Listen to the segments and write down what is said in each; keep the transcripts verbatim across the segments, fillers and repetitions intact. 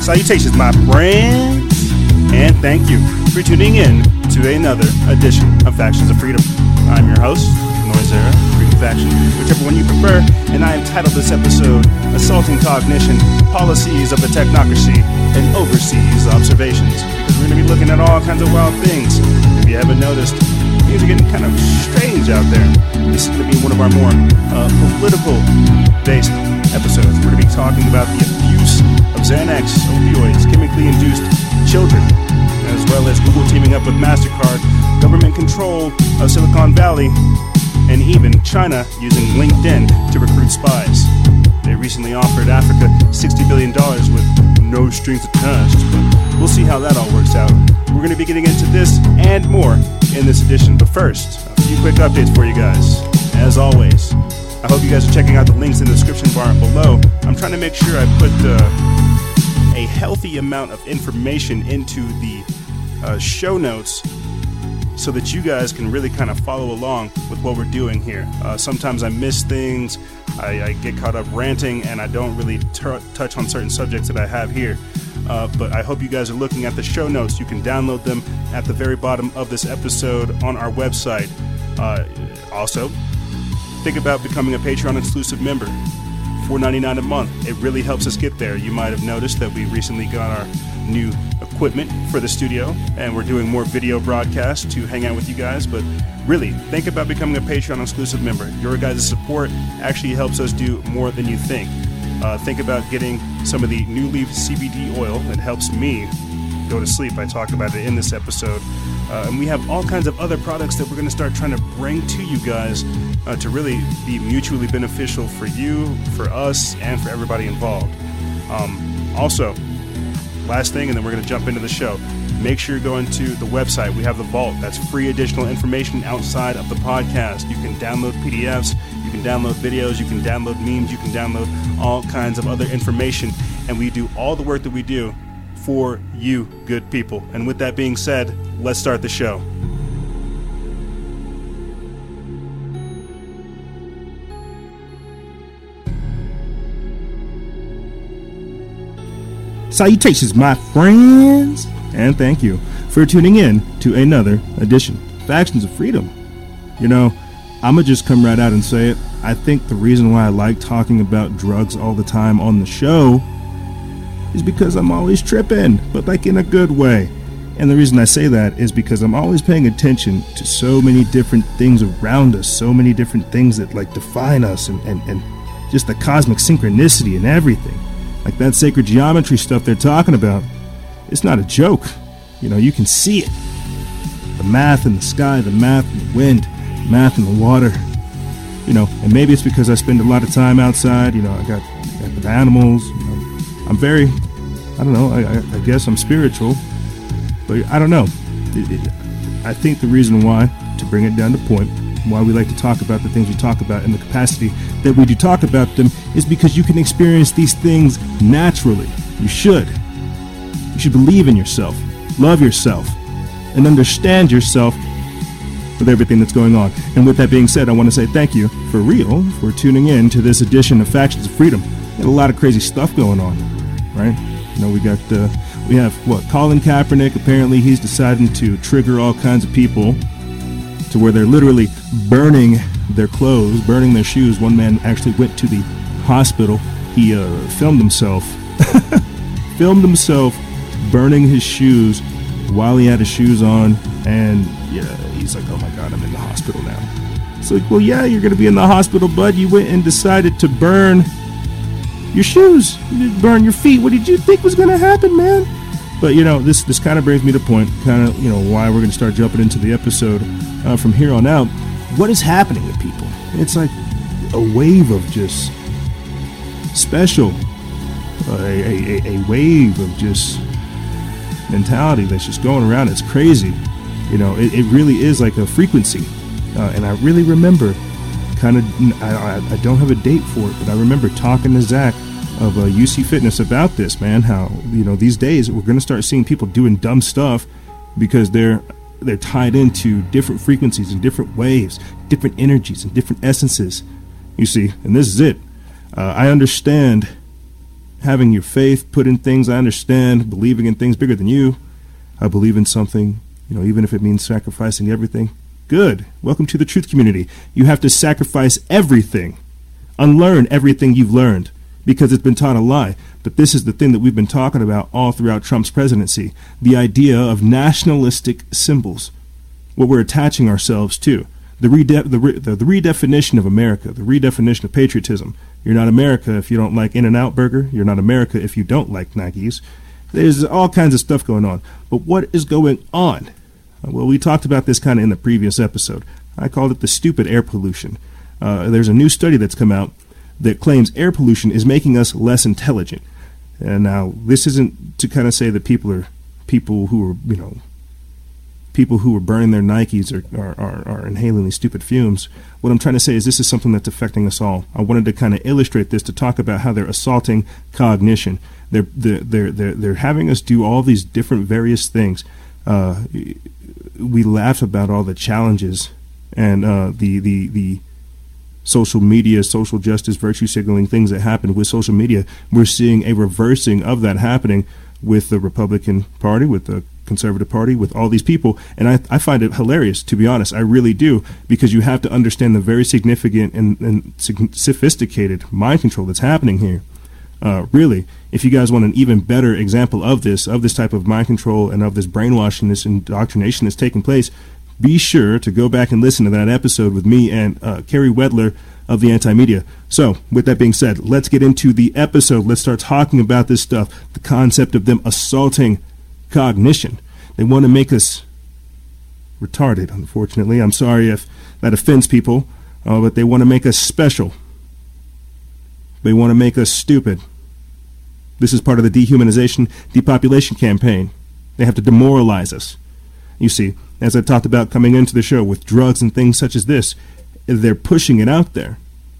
Salutations, my friends, and thank you for tuning in to another edition of Factions of Freedom. I'm your host, Noisera, Freedom Faction, whichever one you prefer, and I entitled this episode, Assaulting Cognition, Policies of the Technocracy, and Overseas Observations, because we're going to be looking at all kinds of wild things. If you haven't noticed, things are getting kind of strange out there. This is going to be one of our more uh, political-based episodes. We're going to be talking about the abuse of Xanax, opioids, chemically induced children, as well as Google teaming up with MasterCard, government control of Silicon Valley, and even China using LinkedIn to recruit spies. They recently offered Africa sixty billion dollars with no strings attached, but we'll see how that all works out. We're going to be getting into this and more in this edition, but first, a few quick updates for you guys. As always, I hope you guys are checking out the links in the description bar below. I'm trying to make sure I put uh, a healthy amount of information into the uh, show notes so that you guys can really kind of follow along with what we're doing here. Uh, sometimes I miss things, I, I get caught up ranting, and I don't really t- touch on certain subjects that I have here. Uh, but I hope you guys are looking at the show notes. You can download them at the very bottom of this episode on our website. Uh, also, think about becoming a Patreon exclusive member. four dollars and ninety-nine cents a month. It really helps us get there. You might have noticed that we recently got our new equipment for the studio, and we're doing more video broadcasts to hang out with you guys. But really, think about becoming a Patreon exclusive member. Your guys' support actually helps us do more than you think. Uh, think about getting some of the New Leaf C B D oil that helps me go to sleep. I talked about it in this episode. Uh, and we have all kinds of other products that we're going to start trying to bring to you guys uh, to really be mutually beneficial for you, for us, and for everybody involved. Um, also, last thing, and then we're going to jump into the show. Make sure you're going to the website. We have the Vault. That's free additional information outside of the podcast. You can download P D Fs, you can download videos, you can download memes, you can download all kinds of other information. And we do all the work that we do for you, good people. And with that being said, let's start the show. Salutations, my friends, and thank you for tuning in to another edition of Factions of Freedom. You know, I'm going to just come right out and say it. I think the reason why I like talking about drugs all the time on the show is because I'm always tripping, but like in a good way. And the reason I say that is because I'm always paying attention to so many different things around us, so many different things that like define us, and, and, and just the cosmic synchronicity and everything. Like that sacred geometry stuff they're talking about, it's not a joke. You know, you can see it. The math in the sky, the math in the wind, the math in the water. You know, and maybe it's because I spend a lot of time outside. You know, I got, got the animals. You know, I'm very, I don't know, I, I guess I'm spiritual. But I don't know. It, it, I think the reason why, to bring it down to point, why we like to talk about the things we talk about in the capacity that we do talk about them is because you can experience these things naturally. You should. You should believe in yourself, love yourself, and understand yourself with everything that's going on. And with that being said, I want to say thank you for real for tuning in to this edition of Factions of Freedom. Got a lot of crazy stuff going on, right? You know, we got uh, we have what Colin Kaepernick. Apparently, he's deciding to trigger all kinds of people to where they're literally burning their clothes, burning their shoes. One man actually went to the hospital. He uh, filmed himself, filmed himself burning his shoes while he had his shoes on, and yeah, he's like, "Oh my God, I'm in the hospital now." It's like, well, yeah, you're gonna be in the hospital, bud. You went and decided to burn your shoes, you did burn your feet. What did you think was gonna happen, man? But you know, this this kind of brings me to point, kind of, you know, why we're gonna start jumping into the episode uh, from here on out. What is happening to people? It's like a wave of just special, uh, a, a, a wave of just mentality that's just going around. It's crazy. You know, it, it really is like a frequency. Uh, and I really remember kind of, I, I don't have a date for it, but I remember talking to Zach of uh, U C Fitness about this, man, how, you know, these days we're going to start seeing people doing dumb stuff because they're they're tied into different frequencies and different waves, different energies and different essences, you see. And this is it. Uh, I understand having your faith put in things. I understand believing in things bigger than you. I believe in something, you know, even if it means sacrificing everything. Good. Welcome to the truth community. You have to sacrifice everything, unlearn everything you've learned because it's been taught a lie. But this is the thing that we've been talking about all throughout Trump's presidency, the idea of nationalistic symbols, what we're attaching ourselves to. The, rede- the, re- the, the redefinition of America, the redefinition of patriotism. You're not America if you don't like In-N-Out Burger. You're not America if you don't like Nikes. There's all kinds of stuff going on. But what is going on? Well, we talked about this kind of in the previous episode. I called it the stupid air pollution. Uh, there's a new study that's come out that claims air pollution is making us less intelligent. And now this isn't to kind of say that people are people who are, you know, people who are burning their Nikes are, are, are, are inhaling these stupid fumes. What I'm trying to say is this is something that's affecting us all. I wanted to kind of illustrate this to talk about how they're assaulting cognition. They're they're they're they're, they're having us do all these different various things. Uh, we laugh about all the challenges and uh, the the the social media, social justice, virtue signaling things that happen with social media. We're seeing a reversing of that happening with the Republican Party, with the Conservative Party, with all these people. And I, I find it hilarious, to be honest. I really do, because you have to understand the very significant and, and sophisticated mind control that's happening here. Uh, really, if you guys want an even better example of this, of this type of mind control and of this brainwashing, this indoctrination that's taking place, be sure to go back and listen to that episode with me and uh, Kerry Wedler of the Anti-Media. So, with that being said, let's get into the episode. Let's start talking about this stuff, the concept of them assaulting cognition. They want to make us retarded, unfortunately. I'm sorry if that offends people, uh, but they want to make us special. They want to make us stupid. This is part of the dehumanization, depopulation campaign. They have to demoralize us. You see, as I talked about coming into the show with drugs and things such as this, they're pushing it out there.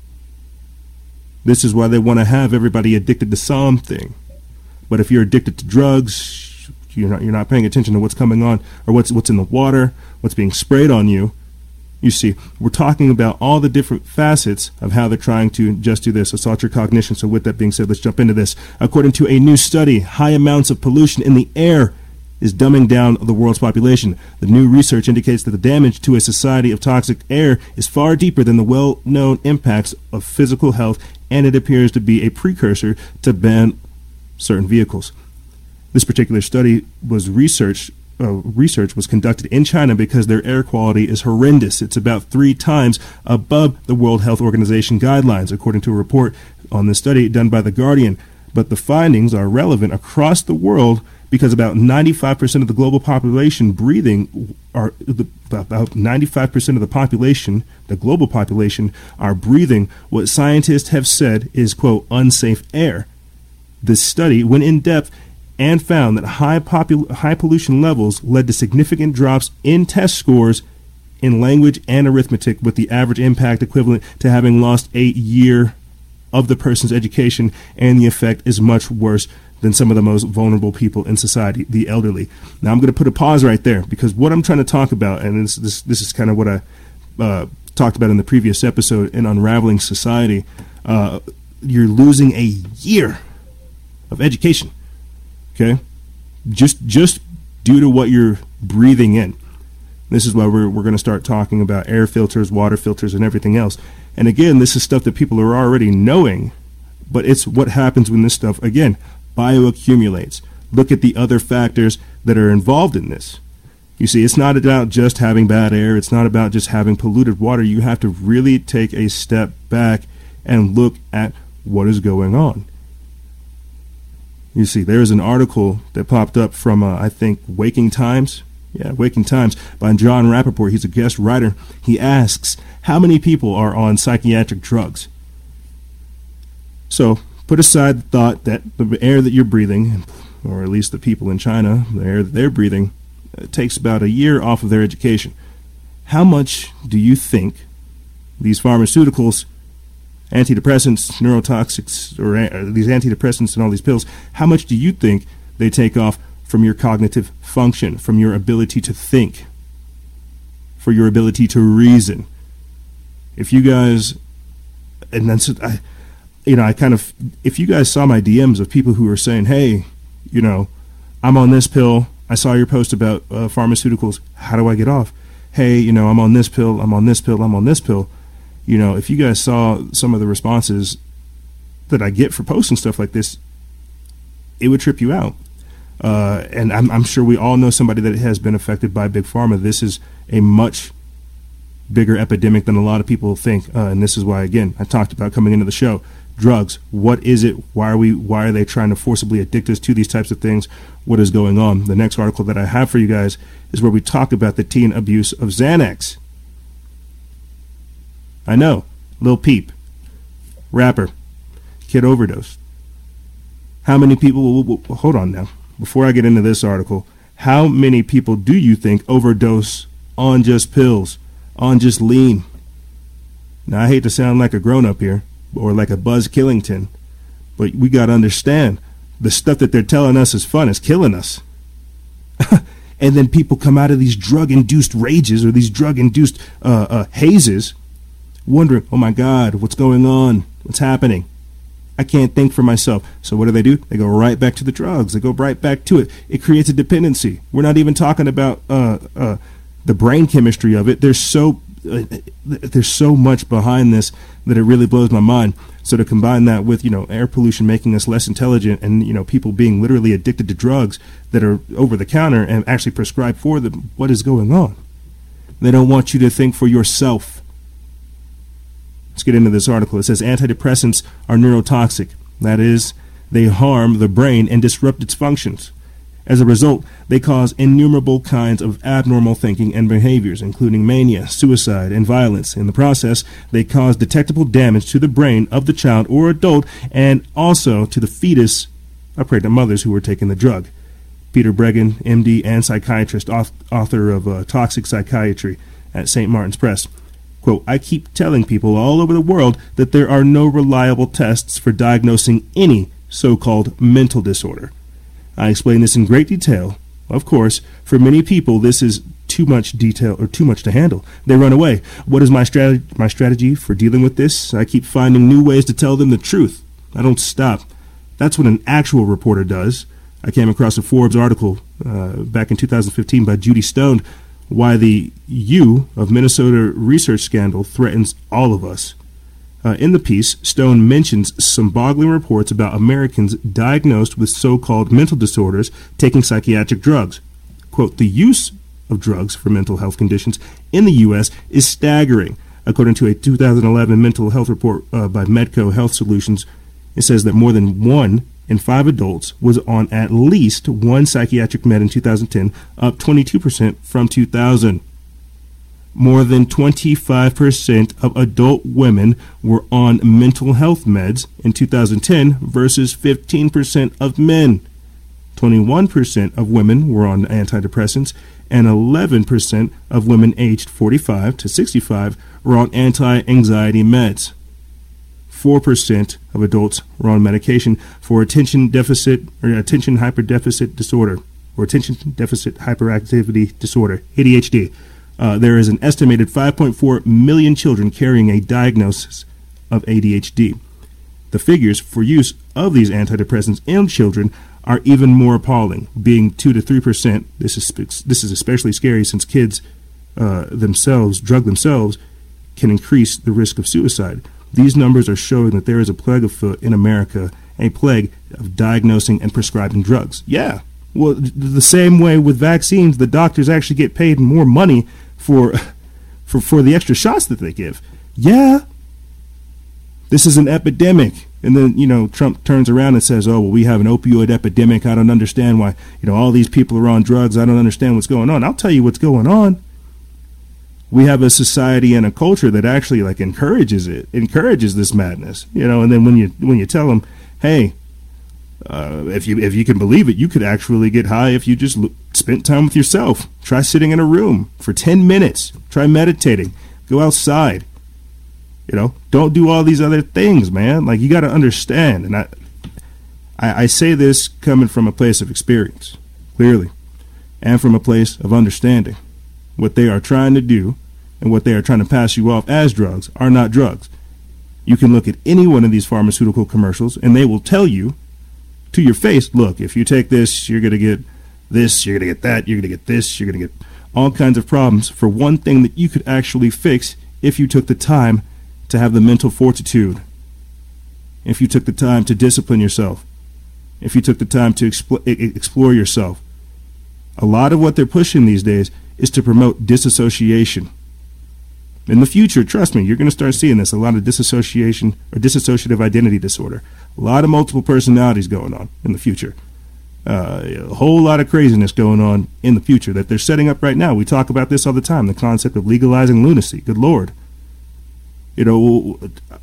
This is why they want to have everybody addicted to something. But if you're addicted to drugs, you're not you're not paying attention to what's coming on or what's what's in the water, what's being sprayed on you. You see, we're talking about all the different facets of how they're trying to just do this, assault your cognition. So with that being said, let's jump into this. According to a new study, high amounts of pollution in the air is dumbing down the world's population. The new research indicates that the damage to a society of toxic air is far deeper than the well-known impacts of physical health, and it appears to be a precursor to ban certain vehicles. This particular study was researched Uh, research was conducted in China because their air quality is horrendous. It's about three times above the World Health Organization guidelines, according to a report on this study done by The Guardian. But the findings are relevant across the world because about ninety-five percent of the global population breathing are the, about ninety-five percent of the population, the global population, are breathing what scientists have said is, quote, unsafe air. This study went in depth and found that high popul- high pollution levels led to significant drops in test scores in language and arithmetic, with the average impact equivalent to having lost a year of the person's education, and the effect is much worse than some of the most vulnerable people in society, the elderly. Now, I'm going to put a pause right there, because what I'm trying to talk about, and this this, this is kind of what I uh, talked about in the previous episode in Unraveling Society, uh, you're losing a year of education. Okay, just just due to what you're breathing in. This is why we're we're going to start talking about air filters, water filters, and everything else. And again, this is stuff that people are already knowing, but it's what happens when this stuff, again, bioaccumulates. Look at the other factors that are involved in this. You see, it's not about just having bad air. It's not about just having polluted water. You have to really take a step back and look at what is going on. You see, there is an article that popped up from, uh, I think, Waking Times. Yeah, Waking Times by John Rappaport. He's a guest writer. He asks, how many people are on psychiatric drugs? So put aside the thought that the air that you're breathing, or at least the people in China, the air that they're breathing, uh, takes about a year off of their education. How much do you think these pharmaceuticals, antidepressants, neurotoxics, or uh, these antidepressants and all these pills, how much do you think they take off from your cognitive function, from your ability to think, for your ability to reason? If you guys, and that's, I, you know, I kind of, if you guys saw my D Ms of people who are saying, hey, you know, I'm on this pill. I saw your post about uh, pharmaceuticals. How do I get off? Hey, you know, I'm on this pill. I'm on this pill. I'm on this pill. You know, if you guys saw some of the responses that I get for posting stuff like this, it would trip you out. Uh, and I'm, I'm sure we all know somebody that has been affected by Big Pharma. This is a much bigger epidemic than a lot of people think. Uh, and this is why, again, I talked about coming into the show. Drugs. What is it? Why are we? Why are they trying to forcibly addict us to these types of things? What is going on? The next article that I have for you guys is where we talk about the teen abuse of Xanax. I know, Lil Peep, rapper, kid overdose. How many people? Hold on now. Before I get into this article, how many people do you think overdose on just pills, on just lean? Now, I hate to sound like a grown-up here, or like a Buzz Killington, but we got to understand the stuff that they're telling us is fun is killing us. And then people come out of these drug-induced rages or these drug-induced uh, uh, hazes wondering, oh my God, what's going on? What's happening? I can't think for myself. So what do they do? They go right back to the drugs. They go right back to it. It creates a dependency. We're not even talking about uh, uh, the brain chemistry of it. There's so uh, there's so much behind this that it really blows my mind. So to combine that with, you know, air pollution making us less intelligent and, you know, people being literally addicted to drugs that are over the counter and actually prescribed for them, what is going on? They don't want you to think for yourself. Let's get into this article. It says antidepressants are neurotoxic. That is, they harm the brain and disrupt its functions. As a result, they cause innumerable kinds of abnormal thinking and behaviors, including mania, suicide, and violence. In the process, they cause detectable damage to the brain of the child or adult and also to the fetus of pregnant mothers who are taking the drug. Peter Breggin, M D and psychiatrist, author of uh, Toxic Psychiatry at Saint Martin's Press. Quote, I keep telling people all over the world that there are no reliable tests for diagnosing any so-called mental disorder. I explain this in great detail. Of course, for many people, this is too much detail or too much to handle. They run away. What is my strategy, my strategy for dealing with this? I keep finding new ways to tell them the truth. I don't stop. That's what an actual reporter does. I came across a Forbes article uh, back in two thousand fifteen by Judy Stone, Why the U of Minnesota research scandal threatens all of us. Uh, in the piece, Stone mentions some boggling reports about Americans diagnosed with so-called mental disorders taking psychiatric drugs. Quote, the use of drugs for mental health conditions in the U S is staggering. According to a two thousand eleven mental health report uh, by Medco Health Solutions, it says that more than one in five adults was on at least one psychiatric med in two thousand ten, up twenty-two percent from two thousand. More than twenty-five percent of adult women were on mental health meds in two thousand ten versus fifteen percent of men. twenty-one percent of women were on antidepressants, and eleven percent of women aged forty-five to sixty-five were on anti-anxiety meds. four percent of adults were on medication for attention deficit or attention hyperdeficit disorder or attention deficit hyperactivity disorder, A D H D. Uh, there is an estimated five point four million children carrying a diagnosis of A D H D. The figures for use of these antidepressants in children are even more appalling, being two to three percent. This is this is especially scary since kids uh, themselves, drug themselves, can increase the risk of suicide. These numbers are showing that there is a plague afoot in America, a plague of diagnosing and prescribing drugs. Yeah, well, the same way with vaccines, the doctors actually get paid more money for for for the extra shots that they give. Yeah, this is an epidemic. And then, you know, Trump turns around and says, oh, well, we have an opioid epidemic. I don't understand why, you know, all these people are on drugs. I don't understand what's going on. I'll tell you what's going on. We have a society and a culture that actually like encourages it, encourages this madness, you know. And then when you when you tell them, hey, uh, if you if you can believe it, you could actually get high if you just l- spent time with yourself. Try sitting in a room for ten minutes. Try meditating. Go outside. You know, don't do all these other things, man. Like, you got to understand. And I, I, I say this coming from a place of experience, clearly, and from a place of understanding. What they are trying to do and what they are trying to pass you off as drugs are not drugs. You can look at any one of these pharmaceutical commercials, and they will tell you to your face, look, if you take this, you're going to get this, you're going to get that, you're going to get this, you're going to get all kinds of problems for one thing that you could actually fix if you took the time to have the mental fortitude, if you took the time to discipline yourself, if you took the time to expl- explore yourself. A lot of what they're pushing these days is to promote disassociation. In the future, trust me, you're going to start seeing this, a lot of disassociation or dissociative identity disorder. A lot of multiple personalities going on in the future. Uh, a whole lot of craziness going on in the future that they're setting up right now. We talk about this all the time, the concept of legalizing lunacy. Good Lord. You know,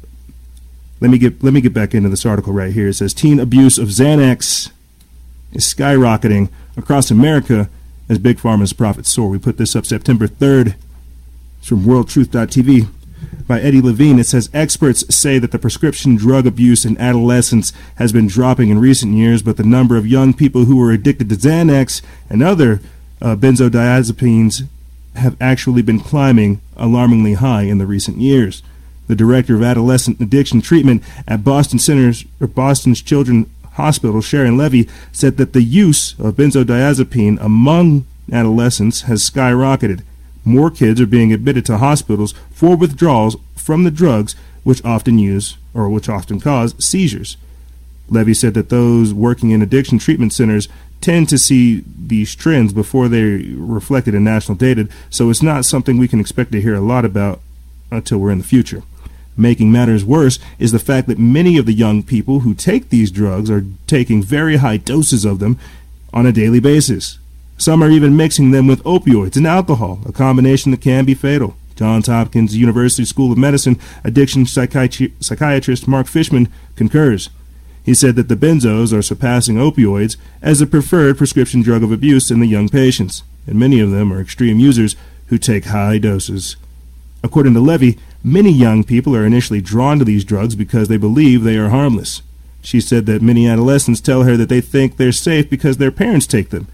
let me get let me get back into this article right here. It says teen abuse of Xanax is skyrocketing across America as Big Pharma's profits soar. We put this up September third. It's from world truth dot t v by Eddie Levine. It says experts say that the prescription drug abuse in adolescence has been dropping in recent years, but the number of young people who are addicted to Xanax and other uh, benzodiazepines have actually been climbing alarmingly high in the recent years. The director of adolescent addiction treatment at Boston Centers or Boston's Children's Hospital, Sharon Levy, said that the use of benzodiazepine among adolescents has skyrocketed. More kids are being admitted to hospitals for withdrawals from the drugs, which often use or which often cause seizures. Levy said that those working in addiction treatment centers tend to see these trends before they're reflected in national data, so it's not something we can expect to hear a lot about until we're in the future. Making matters worse is the fact that many of the young people who take these drugs are taking very high doses of them on a daily basis. Some are even mixing them with opioids and alcohol, a combination that can be fatal. Johns Hopkins University School of Medicine addiction psychiatri- psychiatrist Mark Fishman concurs. He said that the benzos are surpassing opioids as the preferred prescription drug of abuse in the young patients, and many of them are extreme users who take high doses. According to Levy, many young people are initially drawn to these drugs because they believe they are harmless. She said that many adolescents tell her that they think they're safe because their parents take them.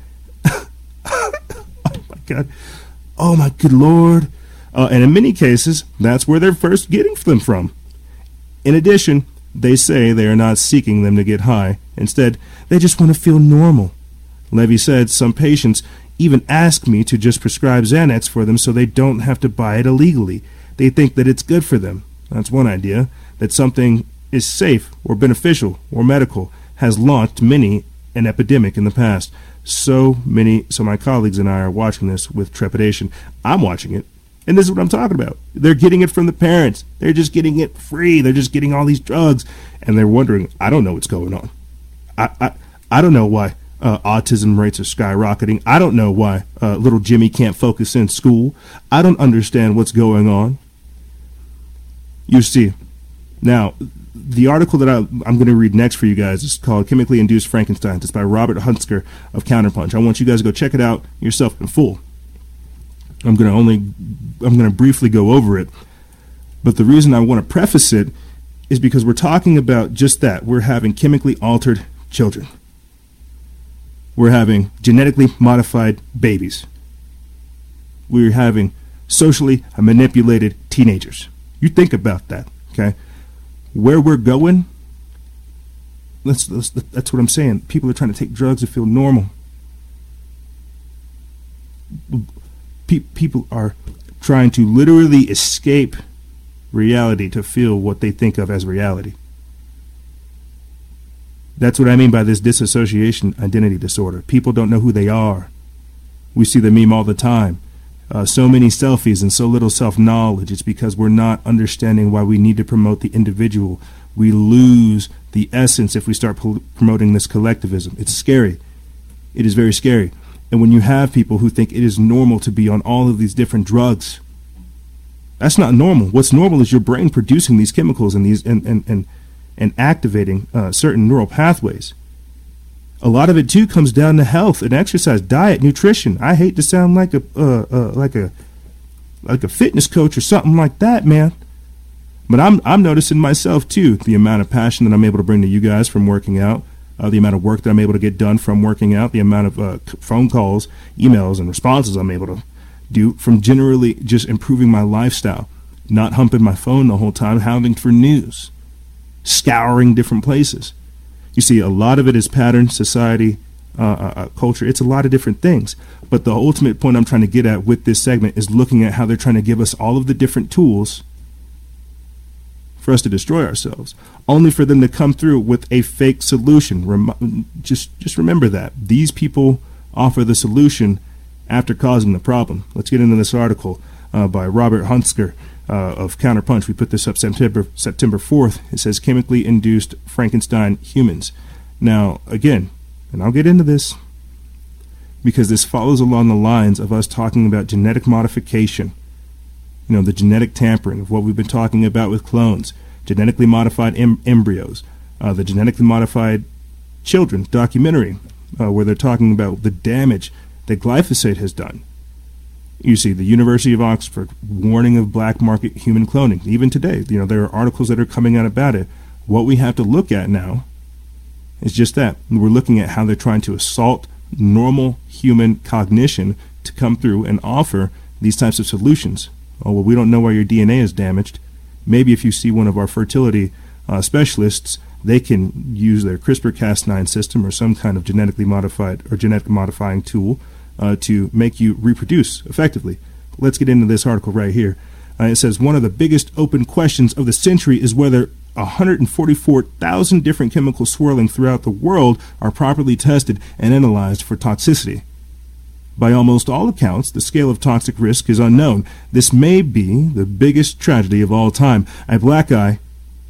Oh, my God. Oh, my good Lord. Uh, and in many cases, that's where they're first getting them from. In addition, they say they are not seeking them to get high. Instead, they just want to feel normal. Levy said some patients even ask me to just prescribe Xanax for them so they don't have to buy it illegally. They think that it's good for them. That's one idea, that something is safe or beneficial or medical has launched many an epidemic in the past. So many, so my colleagues and I are watching this with trepidation. I'm watching it, and this is what I'm talking about. They're getting it from the parents. They're just getting it free. They're just getting all these drugs, and they're wondering, I don't know what's going on. I I, I don't know why uh, autism rates are skyrocketing. I don't know why uh, little Jimmy can't focus in school. I don't understand what's going on. You see, now, the article that I, I'm going to read next for you guys is called Chemically Induced Frankenstein. It's by Robert Hunsker of Counterpunch. I want you guys to go check it out yourself in full. I'm going to only, I'm going to briefly go over it. But the reason I want to preface it is because we're talking about just that. We're having chemically altered children. We're having genetically modified babies. We're having socially manipulated teenagers. You think about that, okay? Where we're going, let's, let's, that's what I'm saying. People are trying to take drugs to feel normal. Pe- people are trying to literally escape reality to feel what they think of as reality. That's what I mean by this disassociation identity disorder. People don't know who they are. We see the meme all the time. Uh, so many selfies and so little self-knowledge. It's because we're not understanding why we need to promote the individual. We lose the essence if we start pol- promoting this collectivism. It's scary. It is very scary. And when you have people who think it is normal to be on all of these different drugs, that's not normal. What's normal is your brain producing these chemicals and these and and and, and activating uh, certain neural pathways. A lot of it too comes down to health and exercise, diet, nutrition. I hate to sound like a uh, uh, like a like a fitness coach or something like that, man. But I'm I'm noticing myself too, the amount of passion that I'm able to bring to you guys from working out, uh, the amount of work that I'm able to get done from working out, the amount of uh, phone calls, emails, and responses I'm able to do from generally just improving my lifestyle. not humping my phone the whole time, hounding for news, scouring different places. You see, a lot of it is pattern, society, uh, uh, culture. It's a lot of different things. But the ultimate point I'm trying to get at with this segment is looking at how they're trying to give us all of the different tools for us to destroy ourselves, only for them to come through with a fake solution. Rem- just, just remember that. These people offer the solution after causing the problem. Let's get into this article uh, by Robert Hunsker uh, of Counterpunch. We put this up September September fourth. It says chemically induced Frankenstein humans. Now, again, and I'll get into this because this follows along the lines of us talking about genetic modification, you know, the genetic tampering of what we've been talking about with clones, genetically modified em- embryos, uh, the genetically modified children documentary uh, where they're talking about the damage that glyphosate has done. You see, the University of Oxford warning of black market human cloning. Even today, you know, there are articles that are coming out about it. What we have to look at now is just that. We're looking at how they're trying to assault normal human cognition to come through and offer these types of solutions. Oh, well, we don't know why your D N A is damaged. Maybe if you see one of our fertility uh, specialists, they can use their CRISPR Cas nine system or some kind of genetically modified or genetic modifying tool uh, to make you reproduce effectively. Let's get into this article right here. Uh, it says, one of the biggest open questions of the century is whether one hundred forty-four thousand different chemicals swirling throughout the world are properly tested and analyzed for toxicity. By almost all accounts, the scale of toxic risk is unknown. This may be the biggest tragedy of all time, a black eye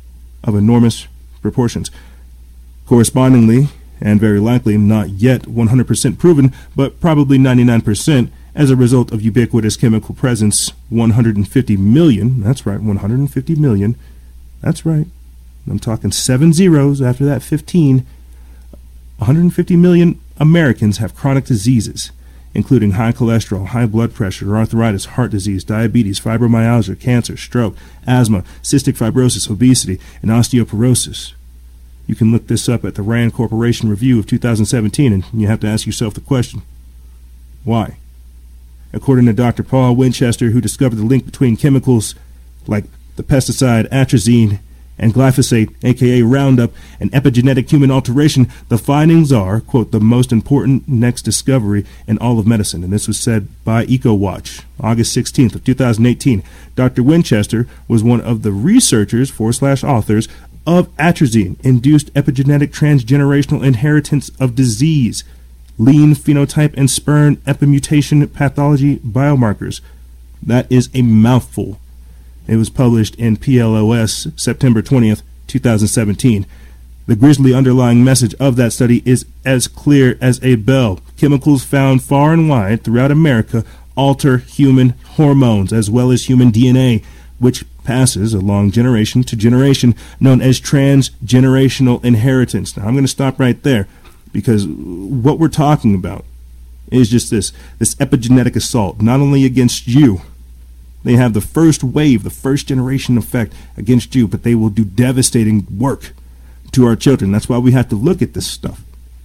of enormous proportions. Correspondingly, and very likely not yet one hundred percent proven, but probably ninety-nine percent as a result of ubiquitous chemical presence, one hundred fifty million, that's right, one hundred fifty million, that's right, I'm talking seven zeros after that fifteen, one hundred fifty million Americans have chronic diseases, including high cholesterol, high blood pressure, arthritis, heart disease, diabetes, fibromyalgia, cancer, stroke, asthma, cystic fibrosis, obesity, and osteoporosis. You can look this up at the Rand Corporation Review of two thousand seventeen, and you have to ask yourself the question, why? According to Doctor Paul Winchester, who discovered the link between chemicals like the pesticide atrazine and glyphosate, aka Roundup, and epigenetic human alteration, the findings are, quote, the most important next discovery in all of medicine. And this was said by EcoWatch, August sixteenth of two thousand eighteen. Doctor Winchester was one of the researchers, forward slash authors, of atrazine-induced epigenetic transgenerational inheritance of disease, lean phenotype and sperm epimutation pathology biomarkers. That is a mouthful. It was published in P L O S September twentieth, two thousand seventeen. The grisly underlying message of that study is as clear as a bell. Chemicals found far and wide throughout America alter human hormones as well as human D N A, which passes along generation to generation, known as transgenerational inheritance. Now, I'm going to stop right there because what we're talking about is just this, this epigenetic assault, not only against you. They have the first wave, the first generation effect against you, but they will do devastating work to our children. That's why we have to look at this stuff.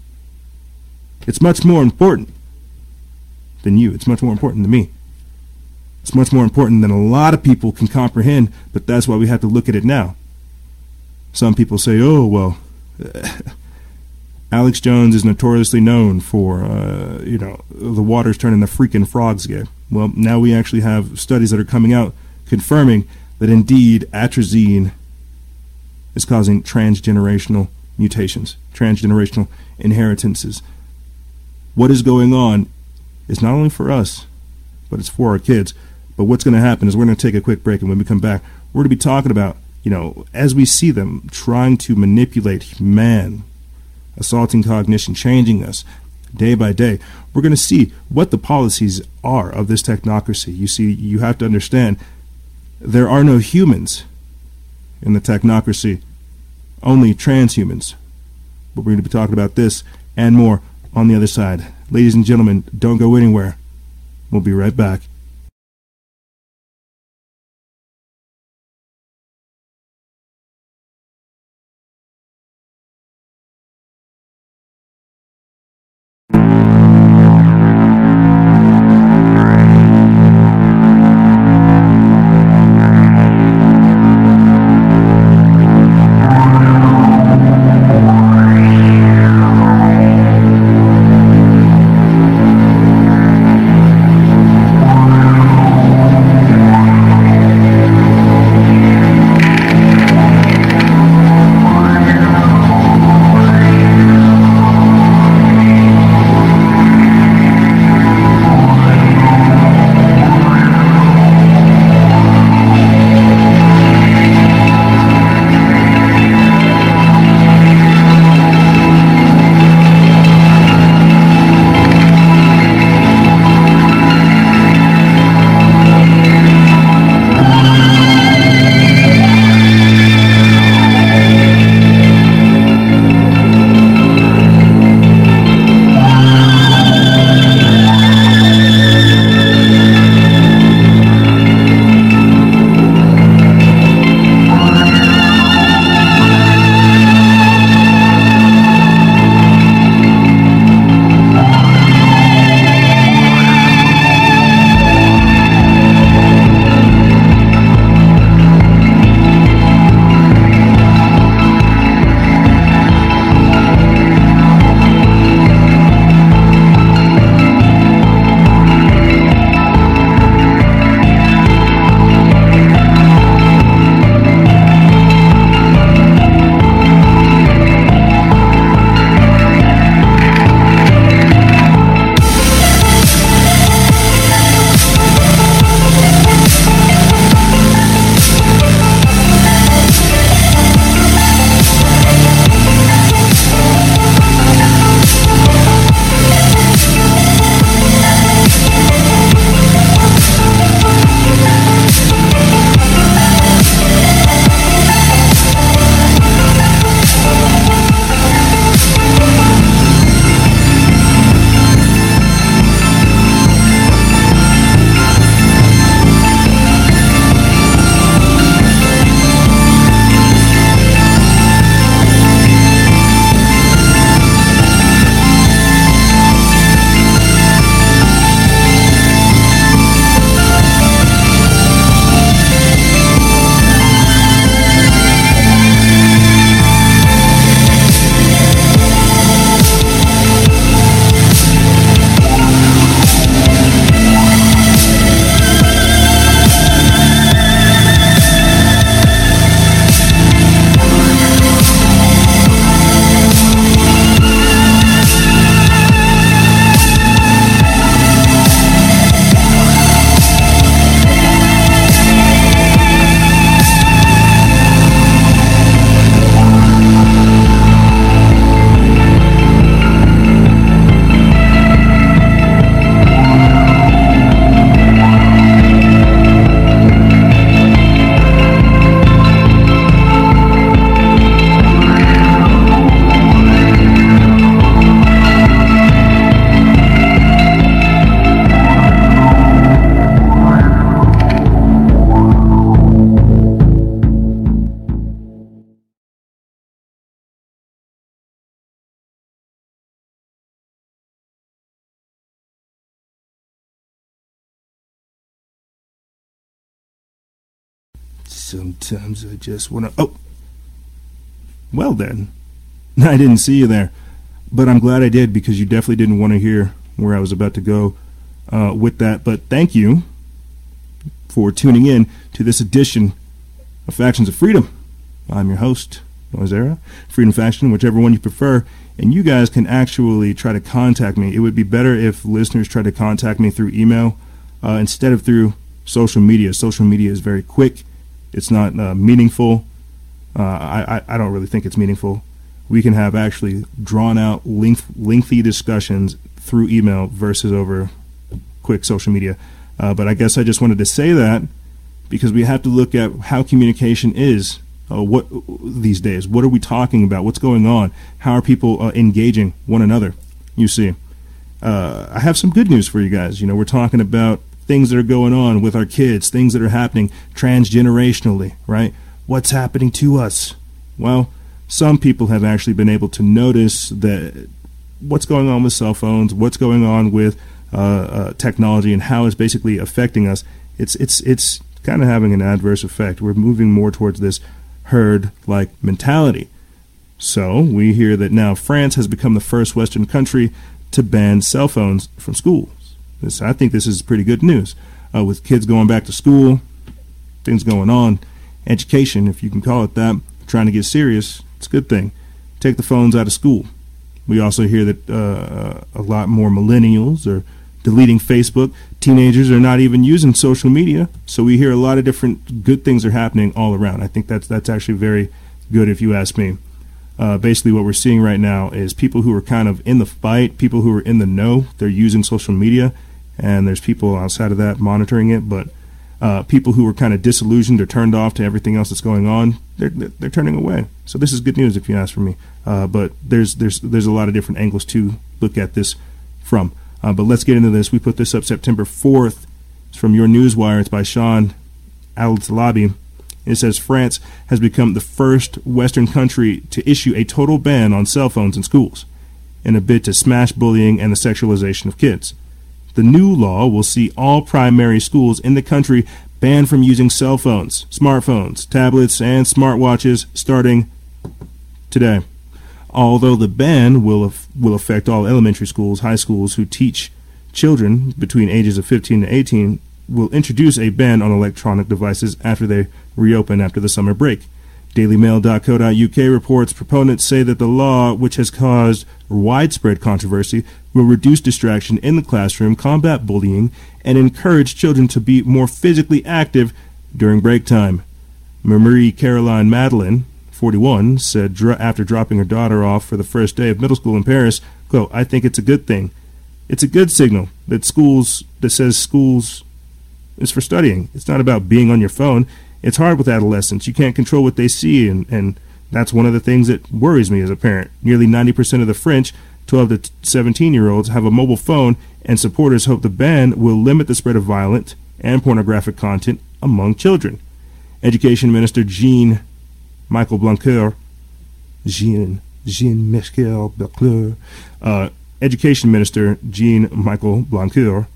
It's much more important than you. It's much more important than me. It's much more important than a lot of people can comprehend, but that's why we have to look at it now. Some people say, oh, well, Alex Jones is notoriously known for, uh, you know, the water's turning the freaking frogs gay. Well, now we actually have studies that are coming out confirming that indeed atrazine is causing transgenerational mutations, transgenerational inheritances. What is going on is not only for us, but it's for our kids. But what's going to happen is we're going to take a quick break, and when we come back, we're going to be talking about, you know, as we see them trying to manipulate man, assaulting cognition, changing us day by day, we're going to see what the policies are of this technocracy. You see, you have to understand there are no humans in the technocracy, only transhumans. But we're going to be talking about this and more on the other side. Ladies and gentlemen, don't go anywhere. We'll be right back. Sometimes I just want to... Oh! Well then, I didn't see you there. But I'm glad I did, because you definitely didn't want to hear where I was about to go uh, with that. But thank you for tuning in to this edition of Factions of Freedom. I'm your host, Noisera, Freedom Faction, whichever one you prefer. And you guys can actually try to contact me. It would be better if listeners try to contact me through email uh, instead of through social media. Social media is very quick. It's not uh, meaningful. Uh, I, I, I don't really think it's meaningful. We can have actually drawn out length, lengthy discussions through email versus over quick social media. Uh, but I guess I just wanted to say that because we have to look at how communication is uh, what these days. What are we talking about? What's going on? How are people uh, engaging one another? You see, uh, I have some good news for you guys. You know, we're talking about things that are going on with our kids, things that are happening transgenerationally, right? What's happening to us? Well, some people have actually been able to notice that what's going on with cell phones, what's going on with uh, uh, technology, and how it's basically affecting us. It's it's it's kind of having an adverse effect. We're moving more towards this herd-like mentality. So we hear that now France has become the first Western country to ban cell phones from schools. This, I think this is pretty good news. Uh, with kids going back to school, things going on, education, if you can call it that, trying to get serious, it's a good thing. Take the phones out of school. We also hear that uh, a lot more millennials are deleting Facebook. Teenagers are not even using social media. So we hear a lot of different good things are happening all around. I think that's that's actually very good if you ask me. Uh, basically what we're seeing right now is people who are kind of in the fight, people who are in the know, they're using social media, and there's people outside of that monitoring it, but Uh, people who are kind of disillusioned or turned off to everything else that's going on, they're, they're turning away. So this is good news if you ask for me. Uh, but there's there's there's a lot of different angles to look at this from. Uh, but let's get into this. We put this up September fourth. It's from Your Newswire. It's by Sean Al-Talabi. It says France has become the first Western country to issue a total ban on cell phones in schools in a bid to smash bullying and the sexualization of kids. The new law will see all primary schools in the country banned from using cell phones, smartphones, tablets, and smartwatches starting today. Although the ban will af- will affect all elementary schools, high schools who teach children between ages of fifteen to eighteen will introduce a ban on electronic devices after they reopen after the summer break. Daily Mail dot co dot U K reports proponents say that the law, which has caused widespread controversy, will reduce distraction in the classroom, combat bullying, and encourage children to be more physically active during break time. Marie Caroline Madeline, forty-one, said dr- after dropping her daughter off for the first day of middle school in Paris, quote, "I think it's a good thing. It's a good signal that schools that says schools is for studying. It's not about being on your phone. It's hard with adolescents. You can't control what they see, and, and that's one of the things that worries me as a parent. Nearly ninety percent of the French twelve to seventeen-year-olds have a mobile phone, and supporters hope the ban will limit the spread of violent and pornographic content among children." Education Minister Jean Michael Blanquer, Jean, Jean Michel Blanquer, uh, Education Minister Jean Michael Blanquer,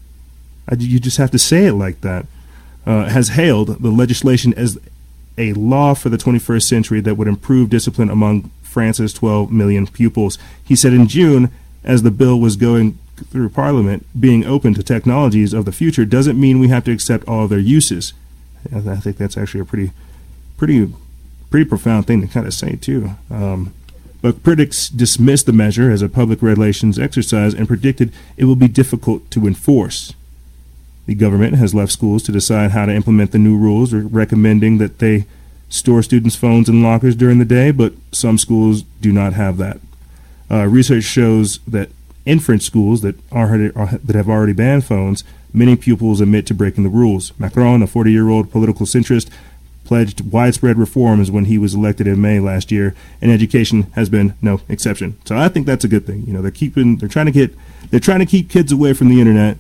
I, you just have to say it like that, uh, has hailed the legislation as a law for the twenty-first century that would improve discipline among France's twelve million pupils. He said in June, as the bill was going through Parliament, being open to technologies of the future doesn't mean we have to accept all of their uses. I think that's actually a pretty, pretty, pretty profound thing to kind of say too. Um, but critics dismissed the measure as a public relations exercise and predicted it will be difficult to enforce. The government has left schools to decide how to implement the new rules, or recommending that they store students' phones in lockers during the day, but some schools do not have that. Uh, research shows that in French schools that are that have already banned phones, many pupils admit to breaking the rules. Macron, a forty-year-old political centrist, pledged widespread reforms when he was elected in May last year, and education has been no exception. So I think that's a good thing. You know, they're keeping, they're trying to get, they're trying to keep kids away from the internet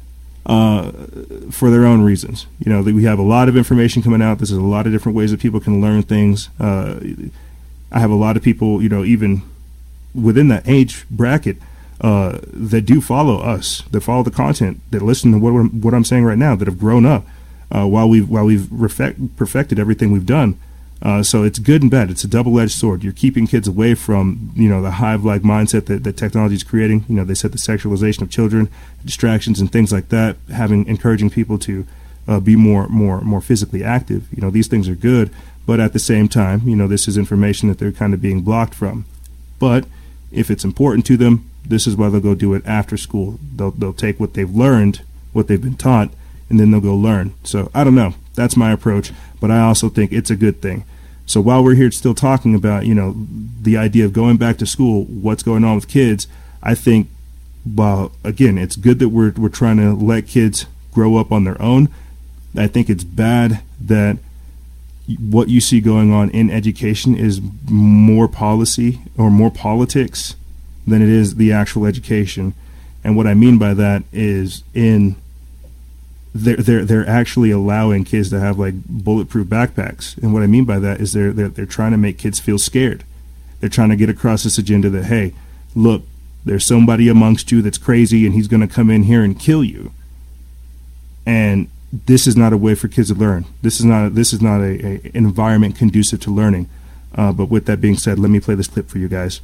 uh, for their own reasons. You know, we have a lot of information coming out. There's a lot of different ways that people can learn things. Uh, I have a lot of people, you know, even within that age bracket, uh, that do follow us, that follow the content, that listen to what what I'm saying right now, that have grown up uh, while we've while we've perfect, perfected everything we've done. Uh, so it's good and bad. It's a double-edged sword. You're keeping kids away from, you know, the hive-like mindset that, that technology is creating. You know, they said the sexualization of children, distractions and things like that, having encouraging people to uh, be more more more physically active. You know, these things are good, but at the same time, you know, this is information that they're kind of being blocked from. But if it's important to them, this is why they'll go do it after school. They'll they'll take what they've learned, what they've been taught, and then they'll go learn. So I don't know. That's my approach, but I also think it's a good thing. So while we're here still talking about, you know, the idea of going back to school, what's going on with kids, I think, while, again, it's good that we're we're trying to let kids grow up on their own, I think it's bad that what you see going on in education is more policy or more politics than it is the actual education. And what I mean by that is in they're they're they're actually allowing kids to have like bulletproof backpacks. And what I mean by that is they're they're they're trying to make kids feel scared. They're trying to get across this agenda that, hey, look, there's somebody amongst you that's crazy and he's going to come in here and kill you. And this is not a way for kids to learn. This is not a, this is not a, a an environment conducive to learning. Uh, but with that being said, let me play this clip for you guys.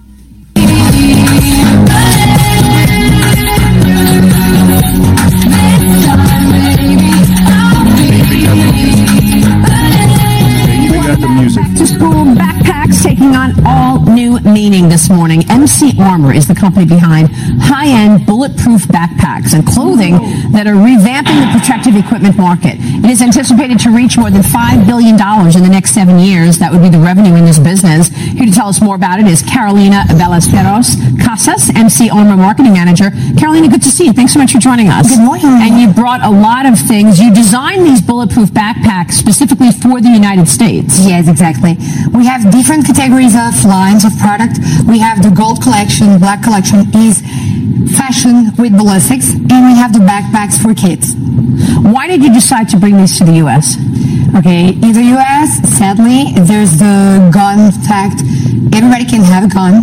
To school backpacks taking on all new meaning this morning. M C Armor is the company behind high-end bulletproof backpacks and clothing that are revamping the protective equipment market. It is anticipated to reach more than five billion dollars in the next seven years. That would be the revenue in this business. Here to tell us more about it is Carolina Ballesteros Casas, M C Armor Marketing Manager. Carolina, good to see you. Thanks so much for joining us. Good morning. And you brought a lot of things. You designed these bulletproof backpacks specifically for the United States. Yes, exactly. We have different categories of lines of product. We have the gold collection, black collection is fashion with ballistics, and we have the backpacks for kids. Why did you decide to bring these to the U S? Okay, in the U S, sadly, there's the gun fact. Everybody can have a gun.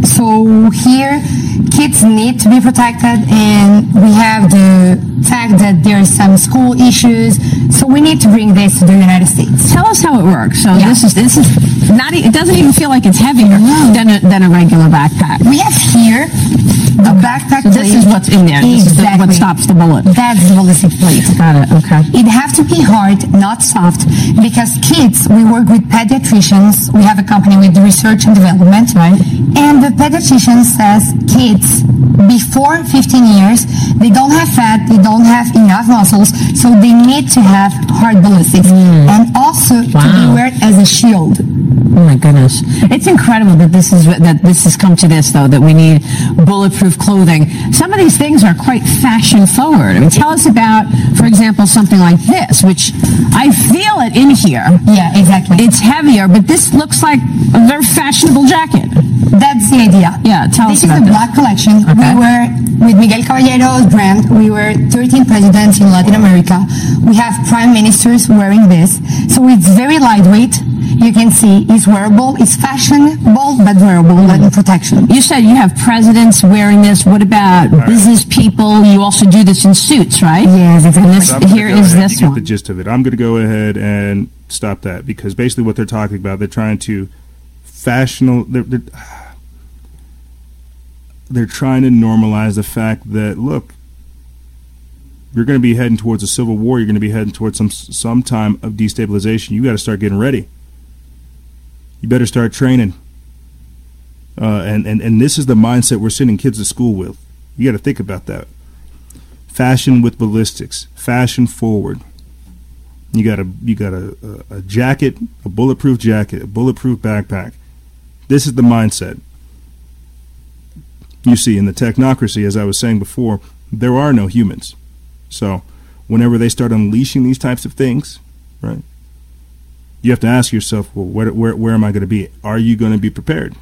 So here, kids need to be protected, and we have the fact that there's some school issues. So we need to bring this to the United States. Tell us how it works. So yeah. this is this is not. It doesn't even feel like it's heavier no. than a, than a regular backpack. We have here the okay. backpack. So this plate. is what's in there. Exactly. This is the, what stops the bullet. That's the ballistic plate. Got it. Okay. It has to be hard, not soft, because kids. We work with pediatricians. We have a company with research and development, right? And the pediatrician says kids before fifteen years, they don't have fat, they don't have enough muscles, so they need to have hard ballistics, mm. and also wow. to be wear as a shield. Oh my goodness! It's incredible that this is that this has come to this, though, that we need bulletproof clothing. Some of these things are quite fashion forward. I mean, tell us about, for example, something like this, which I feel it in here. Yeah, exactly. It's heavier, but this looks like a very fashionable jacket. That's the idea. Yeah, tell this us about this. This is the this. Black Collection. Okay. We were with Miguel Caballero's brand. We were thirteen presidents in Latin America. We have prime ministers wearing this. So it's very lightweight. You can see it's wearable. It's fashionable, but wearable and protection. You said you have presidents wearing this. What about right. business people? You also do this in suits, right? Yes, exactly. This, so here is this get one. The gist of it. I'm going to go ahead and stop that, because basically what they're talking about, they're trying to fashionable. They're, they're, they're trying to normalize the fact that, look, you're going to be heading towards a civil war. You're going to be heading towards some some time of destabilization. You got to start getting ready. You better start training. Uh, and, and, and this is the mindset we're sending kids to school with. You got to think about that. Fashion with ballistics. Fashion forward. You got a you got a, a, a jacket, a bulletproof jacket, a bulletproof backpack. This is the mindset. You see, in the technocracy, as I was saying before, there are no humans. So whenever they start unleashing these types of things, right, you have to ask yourself, well, where, where, where am I going to be? Are you going to be prepared?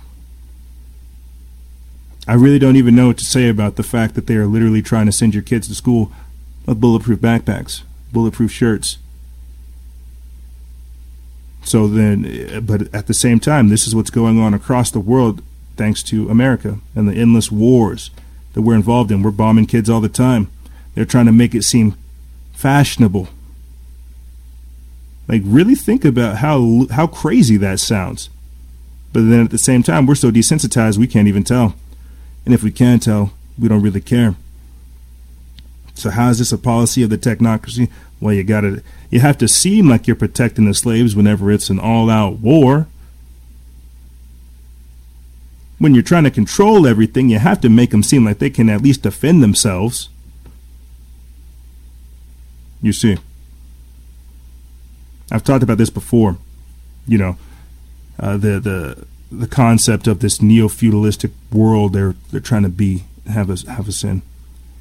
I really don't even know what to say about the fact that they are literally trying to send your kids to school with bulletproof backpacks, bulletproof shirts. So then, but at the same time, this is what's going on across the world thanks to America and the endless wars that we're involved in. We're bombing kids all the time. They're trying to make it seem fashionable Like, really think about how how crazy that sounds. But then at the same time, we're so desensitized we can't even tell. And if we can tell, we don't really care. So how is this a policy of the technocracy? Well, you gotta, you have to seem like you're protecting the slaves whenever it's an all-out war. When you're trying to control everything, you have to make them seem like they can at least defend themselves. You see, I've talked about this before. You know, uh, the the the concept of this neo-feudalistic world they're they're trying to be have us have us in.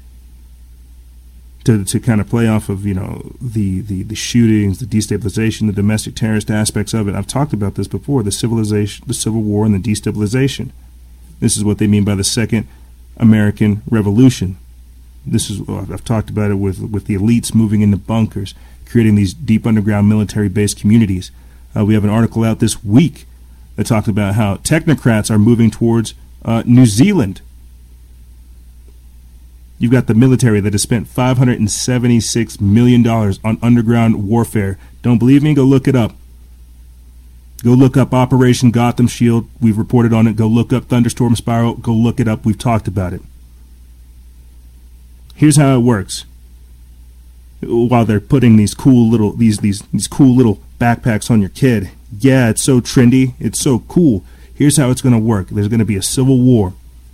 To to kind of play off of, you know, the, the, the shootings, the destabilization, the domestic terrorist aspects of it. I've talked about this before, the civilization, the Civil War and the destabilization. This is what they mean by the Second American Revolution. This is, I've talked about it with, with the elites moving into bunkers, creating these deep underground military-based communities. Uh, we have an article out this week that talked about how technocrats are moving towards uh, New Zealand. You've got the military that has spent five hundred seventy-six million dollars on underground warfare. Don't believe me? Go look it up. Go look up Operation Gotham Shield. We've reported on it. Go look up Thunderstorm Spiral. Go look it up. We've talked about it. Here's how it works. While they're putting these cool little these these these cool little backpacks on your kid. Yeah, it's so trendy. It's so cool. Here's how it's going to work. There's going to be a civil war.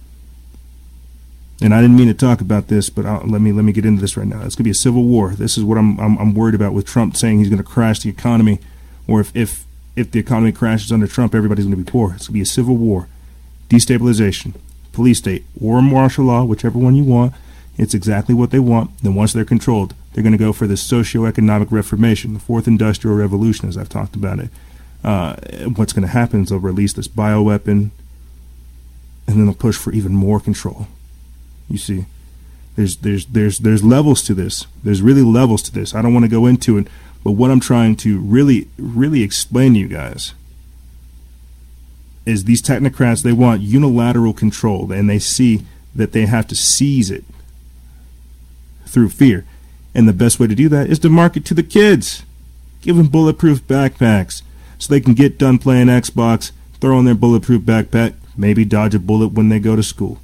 And I didn't mean to talk about this, but I'll, let me let me get into this right now. It's going to be a civil war. This is what I'm I'm, I'm worried about with Trump saying he's going to crash the economy, or if, if if the economy crashes under Trump, everybody's going to be poor. It's going to be a civil war, destabilization, police state, war and martial law, whichever one you want. It's exactly what they want. Then once they're controlled, they're going to go for the socioeconomic reformation, the fourth industrial revolution, as I've talked about it. Uh, what's going to happen is they'll release this bioweapon, and then they'll push for even more control. You see, there's there's there's there's levels to this. There's really levels to this. I don't want to go into it, but what I'm trying to really really explain to you guys is these technocrats, they want unilateral control, and they see that they have to seize it through fear. And the best way to do that is to market to the kids. Give them bulletproof backpacks so they can get done playing Xbox, throw on their bulletproof backpack, maybe dodge a bullet when they go to school.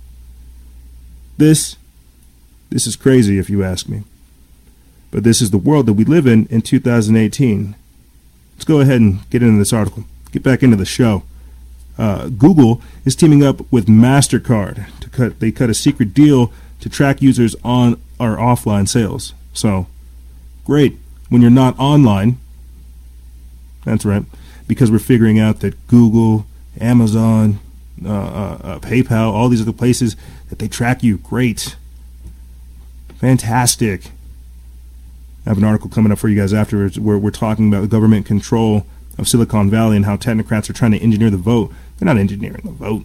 This, this is crazy if you ask me. But this is the world that we live in in two thousand eighteen. Let's go ahead and get into this article. Get back into the show. Uh, Google is teaming up with MasterCard to cut. They cut a secret deal to track users on or offline sales. So, great. When you're not online, that's right, because we're figuring out that Google, Amazon, uh, uh, uh, PayPal, all these other places that they track you. Great. Fantastic. I have an article coming up for you guys afterwards where we're talking about the government control of Silicon Valley and how technocrats are trying to engineer the vote. They're not engineering the vote.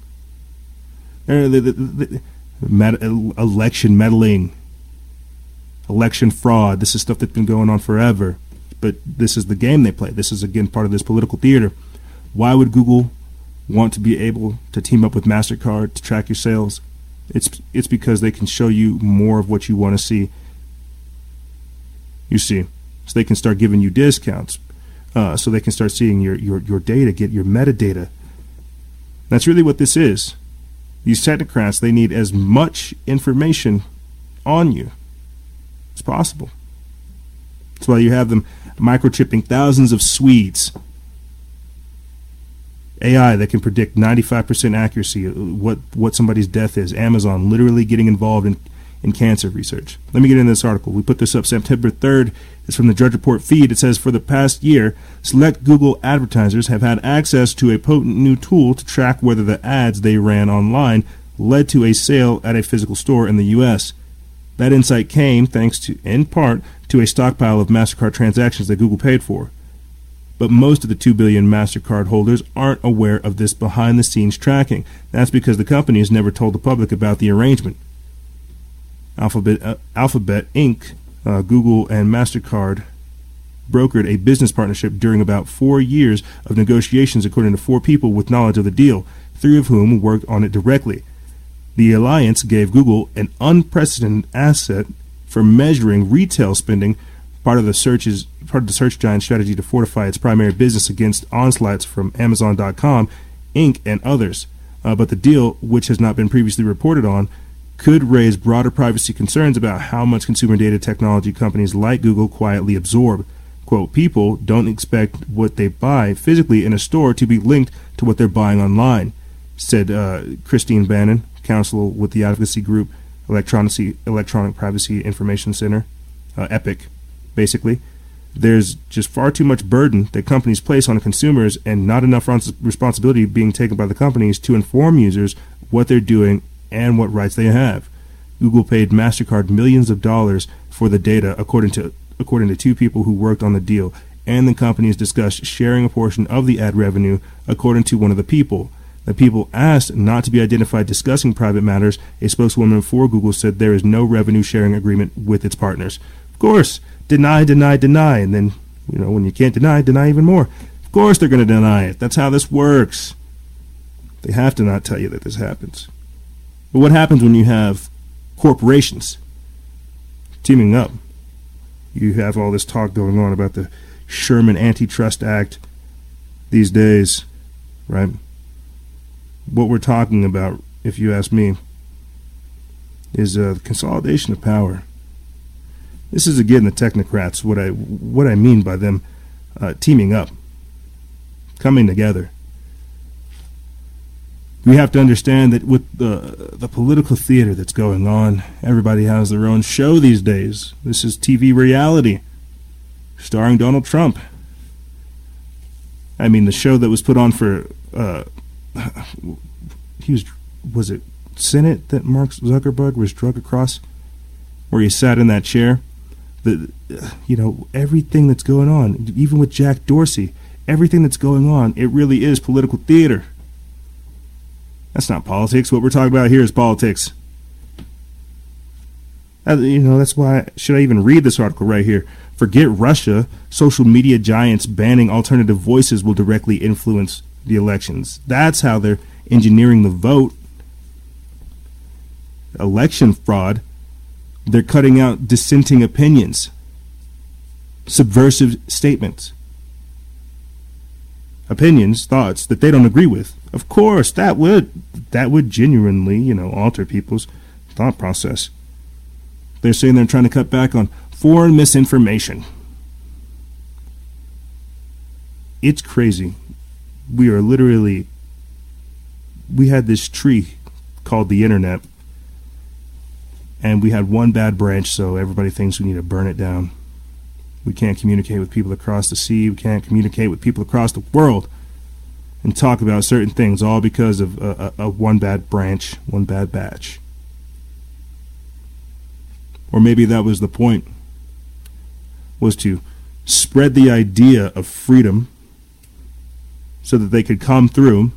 They're the, the, the, the med- election meddling, election fraud. This is stuff that's been going on forever. But this is the game they play. This is, again, part of this political theater. Why would Google want to be able to team up with MasterCard to track your sales? It's it's because they can show you more of what you want to see. You see, so they can start giving you discounts. Uh, so they can start seeing your, your, your data, get your metadata. That's really what this is. These technocrats, they need as much information on you as possible. That's why you have them microchipping thousands of Swedes. A I that can predict ninety-five percent accuracy what, what somebody's death is. Amazon literally getting involved in, in cancer research. Let me get into this article. We put this up September third. It's from the Drudge Report feed. It says, for the past year, select Google advertisers have had access to a potent new tool to track whether the ads they ran online led to a sale at a physical store in the U S. That insight came thanks to, in part, to a stockpile of MasterCard transactions that Google paid for. But most of the two billion MasterCard holders aren't aware of this behind-the-scenes tracking. That's because the company has never told the public about the arrangement. Alphabet, uh, Alphabet Incorporated, uh, Google, and MasterCard brokered a business partnership during about four years of negotiations, according to four people with knowledge of the deal, three of whom worked on it directly. The alliance gave Google an unprecedented asset for measuring retail spending, part of the search's part of the search giant's strategy to fortify its primary business against onslaughts from Amazon dot com, Incorporated and others. Uh, but the deal, which has not been previously reported on, could raise broader privacy concerns about how much consumer data technology companies like Google quietly absorb. Quote, people don't expect what they buy physically in a store to be linked to what they're buying online, said uh, Christine Bannon, counsel with the advocacy group Electronic, Electronic Privacy Information Center, uh, EPIC, basically. There's just far too much burden that companies place on consumers and not enough responsibility being taken by the companies to inform users what they're doing and what rights they have. Google paid MasterCard millions of dollars for the data, according to according to two people who worked on the deal, and the companies discussed sharing a portion of the ad revenue, according to one of the people. The people asked not to be identified discussing private matters. A spokeswoman for Google said there is no revenue sharing agreement with its partners. Of course, deny, deny, deny, and then, you know, when you can't deny, deny even more. Of course they're going to deny it. That's how this works. They have to not tell you that this happens. But what happens when you have corporations teaming up? You have all this talk going on about the Sherman Antitrust Act these days, right? What we're talking about, if you ask me, is uh, consolidation of power. This is again the technocrats. What I what I mean by them uh, teaming up, coming together. We have to understand that with the the political theater that's going on, everybody has their own show these days. This is T V reality, starring Donald Trump. I mean, the show that was put on for uh, he was was it Senate that Mark Zuckerberg was drug across, where he sat in that chair. The you know everything that's going on, even with Jack Dorsey, everything that's going on, it really is political theater. That's not politics. What we're talking about here is politics. Uh, you know, that's why, should I even read this article right here? Forget Russia. Social media giants banning alternative voices will directly influence the elections. That's how they're engineering the vote. Election fraud. They're cutting out dissenting opinions. Subversive statements. Opinions, thoughts that they don't agree with. Of course, that would that would genuinely, you know, alter people's thought process. They're saying they're trying to cut back on foreign misinformation. It's crazy. We are literally, we had this tree called the internet, and we had one bad branch, so everybody thinks we need to burn it down. We can't communicate with people across the sea. We can't communicate with people across the world and talk about certain things, all because of a, a, a one bad branch, one bad batch. Or maybe that was the point, was to spread the idea of freedom so that they could come through.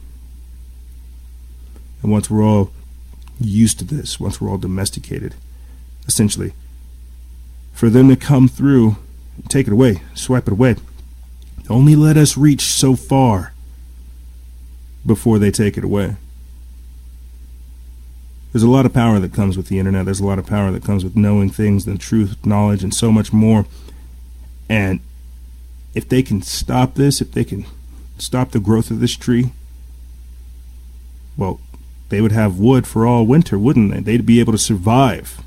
And once we're all used to this, once we're all domesticated, essentially, for them to come through, take it away, swipe it away. Only let us reach so far before they take it away. There's a lot of power that comes with the internet. There's a lot of power that comes with knowing things, the truth, knowledge, and so much more. And if they can stop this, if they can stop the growth of this tree, well, they would have wood for all winter, wouldn't they? They'd be able to survive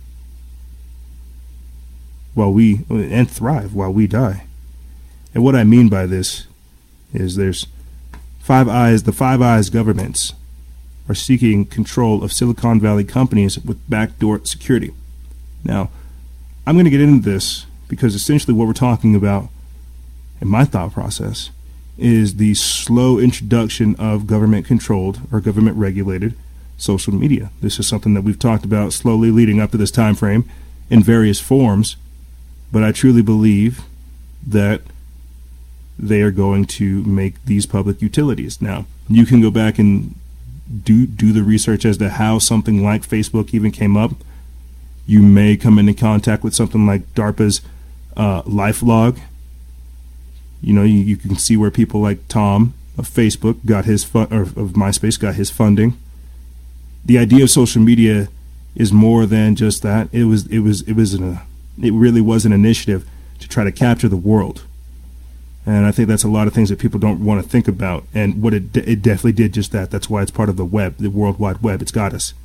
while we, and thrive while we die. And what I mean by this is there's Five Eyes, the Five Eyes governments are seeking control of Silicon Valley companies with backdoor security. Now, I'm going to get into this because essentially what we're talking about in my thought process is the slow introduction of government-controlled or government-regulated social media. This is something that we've talked about slowly leading up to this time frame in various forms, but I truly believe that they are going to make these public utilities. Now, you can go back and do do the research as to how something like Facebook even came up. You may come into contact with something like DARPA's uh, LifeLog. You know, you, you can see where people like Tom of Facebook got his fun, or of MySpace got his funding. The idea of social media is more than just that. It was it was it was an, a it really was an initiative to try to capture the world. And I think that's a lot of things that people don't want to think about. And what it it definitely did just that. That's why it's part of the web, the World Wide Web. It's got us.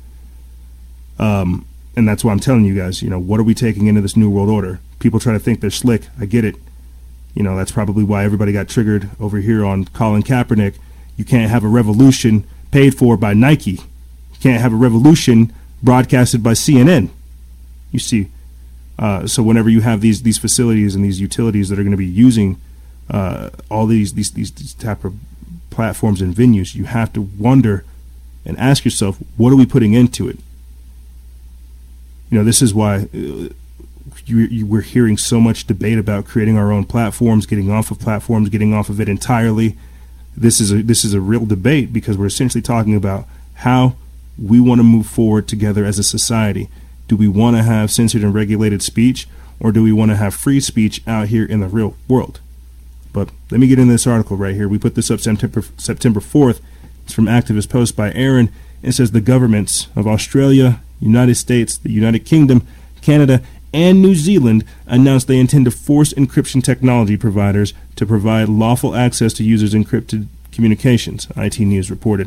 Um, and that's why I'm telling you guys, you know, what are we taking into this new world order? People try to think they're slick. I get it. You know, that's probably why everybody got triggered over here on Colin Kaepernick. You can't have a revolution paid for by Nike. You can't have a revolution broadcasted by C N N. You see, uh, so whenever you have these these facilities and these utilities that are going to be using uh, all these, these these these type of platforms and venues, you have to wonder and ask yourself, what are we putting into it? You know, this is why uh, you, you, we're hearing so much debate about creating our own platforms, getting off of platforms, getting off of it entirely. This is a this is a real debate because we're essentially talking about how we want to move forward together as a society. Do we want to have censored and regulated speech, or do we want to have free speech out here in the real world? But let me get into this article right here. We put this up September September fourth. It's from Activist Post by Aaron. It says the governments of Australia, United States, the United Kingdom, Canada, and New Zealand announced they intend to force encryption technology providers to provide lawful access to users' encrypted communications, I T News reported.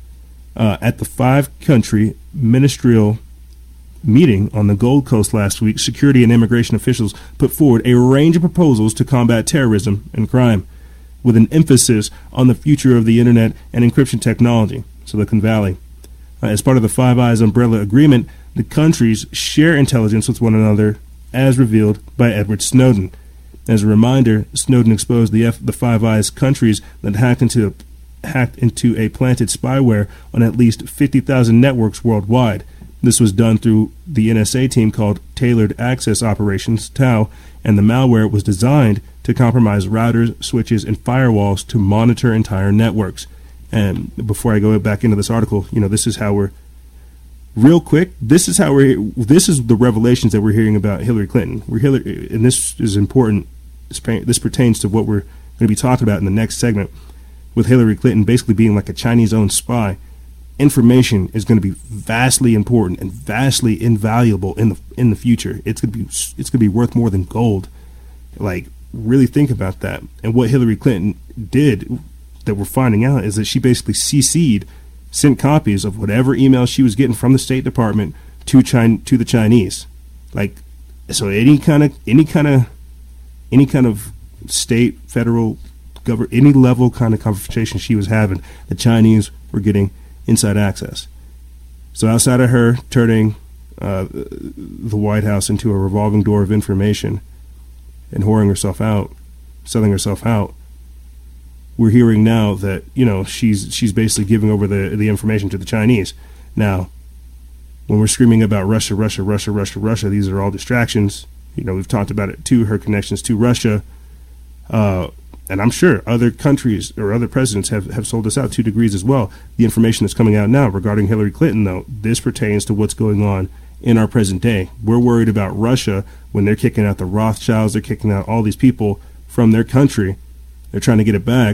Uh, at the five-country ministerial meeting on the Gold Coast last week, security and immigration officials put forward a range of proposals to combat terrorism and crime, with an emphasis on the future of the internet and encryption technology, Silicon Valley. Uh, as part of the Five Eyes umbrella agreement, the countries share intelligence with one another, as revealed by Edward Snowden. As a reminder, Snowden exposed the F- the Five Eyes countries that hacked into hacked into a planted spyware on at least fifty thousand networks worldwide. This was done through the N S A team called Tailored Access Operations, T A O, and the malware was designed to compromise routers, switches, and firewalls to monitor entire networks. And before I go back into this article, you know, this is how we're, real quick, this is how we're, this is the revelations that we're hearing about Hillary Clinton. We're Hillary, and this is important, this pertains to what we're going to be talking about in the next segment, with Hillary Clinton basically being like a Chinese-owned spy. Information is going to be vastly important and vastly invaluable in the in the future. It's going to be it's going to be worth more than gold. Like, really think about that. And what Hillary Clinton did, that we're finding out, is that she basically C C'd, sent copies of whatever email she was getting from the State Department to China, to the Chinese. Like, so any kind of any kind of any kind of state, federal, government, any level kind of conversation she was having, the Chinese were getting inside access. So outside of her turning uh, the White House into a revolving door of information and whoring herself out, selling herself out, we're hearing now that, you know, she's she's basically giving over the the information to the Chinese. Now, when we're screaming about Russia, Russia, Russia, Russia, Russia, these are all distractions. You know, we've talked about it too, her connections to Russia. Uh, and I'm sure other countries or other presidents have, have sold us out to degrees as well. The information that's coming out now regarding Hillary Clinton, though, this pertains to what's going on in our present day. We're worried about Russia when they're kicking out the Rothschilds, they're kicking out all these people from their country. They're trying to get it back.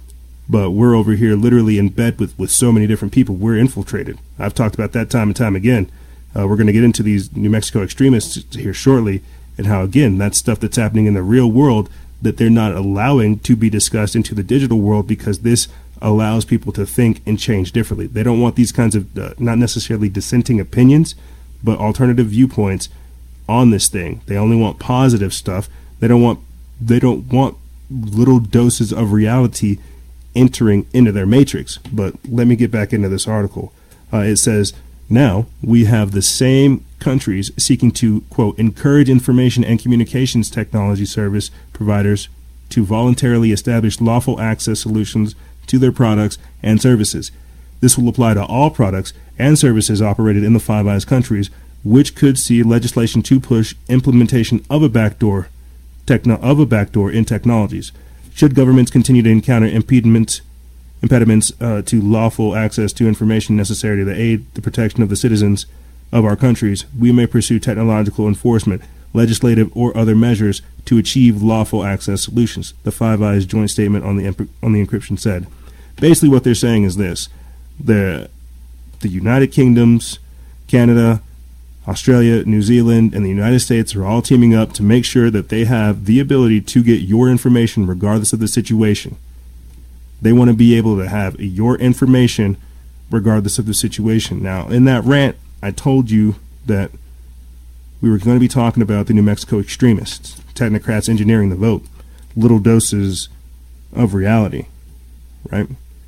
But we're over here literally in bed with, with so many different people. We're infiltrated. I've talked about that time and time again. Uh, we're going to get into these New Mexico extremists here shortly, and how, again, that's stuff that's happening in the real world that they're not allowing to be discussed into the digital world, because this allows people to think and change differently. They don't want these kinds of, uh, not necessarily dissenting opinions, but alternative viewpoints on this thing. They only want positive stuff. They don't want, they don't want little doses of reality entering into their matrix. But let me get back into this article. Uh, it says, now we have the same countries seeking to, quote, encourage information and communications technology service providers to voluntarily establish lawful access solutions to their products and services. This will apply to all products and services operated in the Five Eyes countries, which could see legislation to push implementation of a backdoor techno- of a backdoor in technologies. Should governments continue to encounter impediments impediments uh, to lawful access to information necessary to aid the protection of the citizens of our countries, we may pursue technological enforcement, legislative or other measures to achieve lawful access solutions, the Five Eyes joint statement on the imp- on the encryption said. Basically what they're saying is this: the the United Kingdoms, Canada, Australia, New Zealand, and the United States are all teaming up to make sure that they have the ability to get your information regardless of the situation. They want to be able to have your information regardless of the situation. Now, in that rant, I told you that we were going to be talking about the New Mexico extremists, technocrats engineering the vote, little doses of reality, right?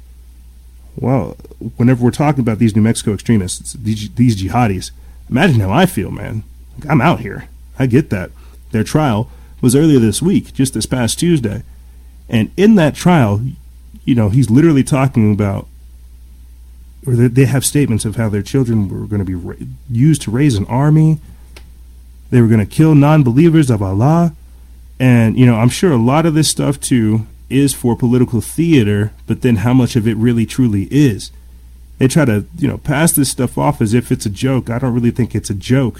Well, whenever we're talking about these New Mexico extremists, these, these jihadis, imagine how I feel, man. Like, I'm out here. I get that. Their trial was earlier this week, just this past Tuesday. And in that trial, you know, he's literally talking about, or they have statements of how their children were going to be ra- used to raise an army. They were going to kill non-believers of Allah. And, you know, I'm sure a lot of this stuff, too, is for political theater, but then how much of it really truly is. They try to, you know, pass this stuff off as if it's a joke. I don't really think it's a joke.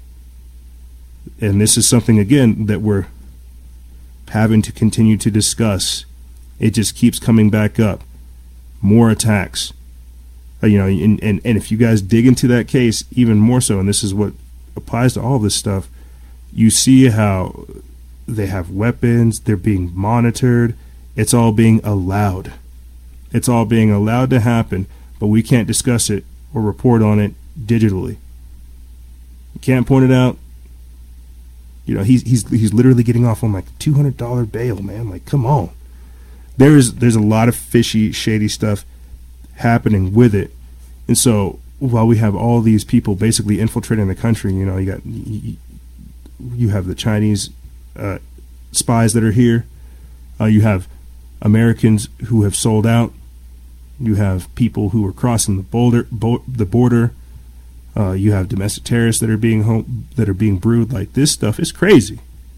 And this is something, again, that we're having to continue to discuss. It just keeps coming back up. More attacks. Uh, you know, and, and, and if you guys dig into that case even more so, and this is what applies to all this stuff, you see how they have weapons, they're being monitored, it's all being allowed. It's all being allowed to happen, but we can't discuss it or report on it digitally. You can't point it out. You know, he's he's he's literally getting off on like two hundred dollars bail, man. Like, come on. There's there's a lot of fishy, shady stuff happening with it. And so while we have all these people basically infiltrating the country, you know, you got you, you have the Chinese uh, spies that are here. Uh, you have Americans who have sold out. You have people who are crossing the border. Bo- the border. Uh, you have domestic terrorists that are being home, that are being brewed. Like, this stuff is crazy.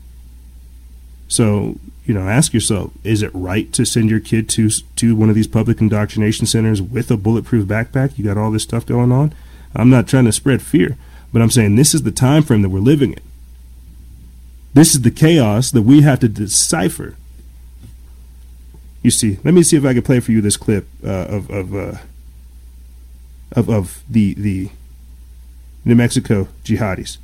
So, you know, ask yourself: is it right to send your kid to to one of these public indoctrination centers with a bulletproof backpack? You got all this stuff going on. I'm not trying to spread fear, but I'm saying this is the time frame that we're living in. This is the chaos that we have to decipher. You see, let me see if I can play for you this clip uh, of of, uh, of of the the New Mexico jihadis.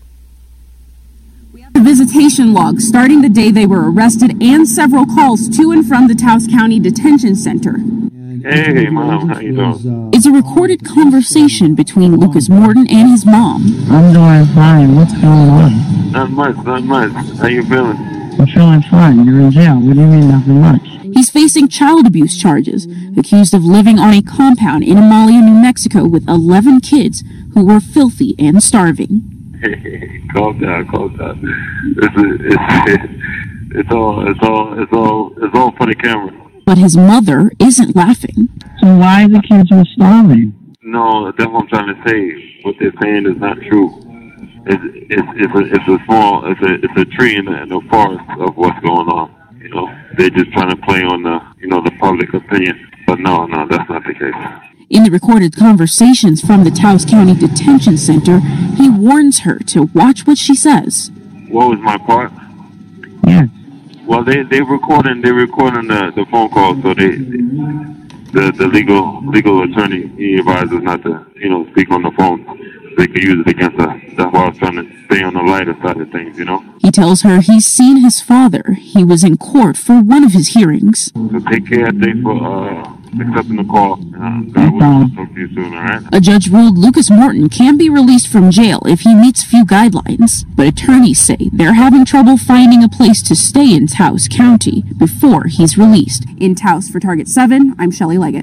We have the visitation log starting the day they were arrested and several calls to and from the Taos County Detention Center. Hey, Mom, how you doing? It's a recorded conversation between Lucas Morton and his mom. I'm doing fine. What's going on? Not much, not much. How you feeling? I'm feeling fine. You're in jail. What do you mean nothing much? He's facing child abuse charges, accused of living on a compound in Amalia, New Mexico with eleven kids who were filthy and starving. Hey, calm down, calm down. It's, it's, it's all, it's all, it's all, it's all for the camera. But his mother isn't laughing. So why the kids were starving? No, that's what I'm trying to say. What they're saying is not true. It's, it's, it's a, it's a small, it's a, it's a tree in the, in the forest of what's going on. You know, they're just trying to play on the, you know, the public opinion. But no, no, that's not the case. In the recorded conversations from the Taos County Detention Center, he warns her to watch what she says. What was my part? Yeah. Well, they they recording they recording the, the phone call, so they the the legal legal attorney, he advises not to, you know, speak on the phone. They could use it against her. That's why I was trying to stay on the lighter side of things, you know. He tells her he's seen his father. He was in court for one of his hearings. So take care. Thanks for uh, accepting the call. Uh, God will talk to you soon, all right? A judge ruled Lucas Morton can be released from jail if he meets few guidelines. But attorneys say they're having trouble finding a place to stay in Taos County before he's released. In Taos for Target seven, I'm Shelley Leggett.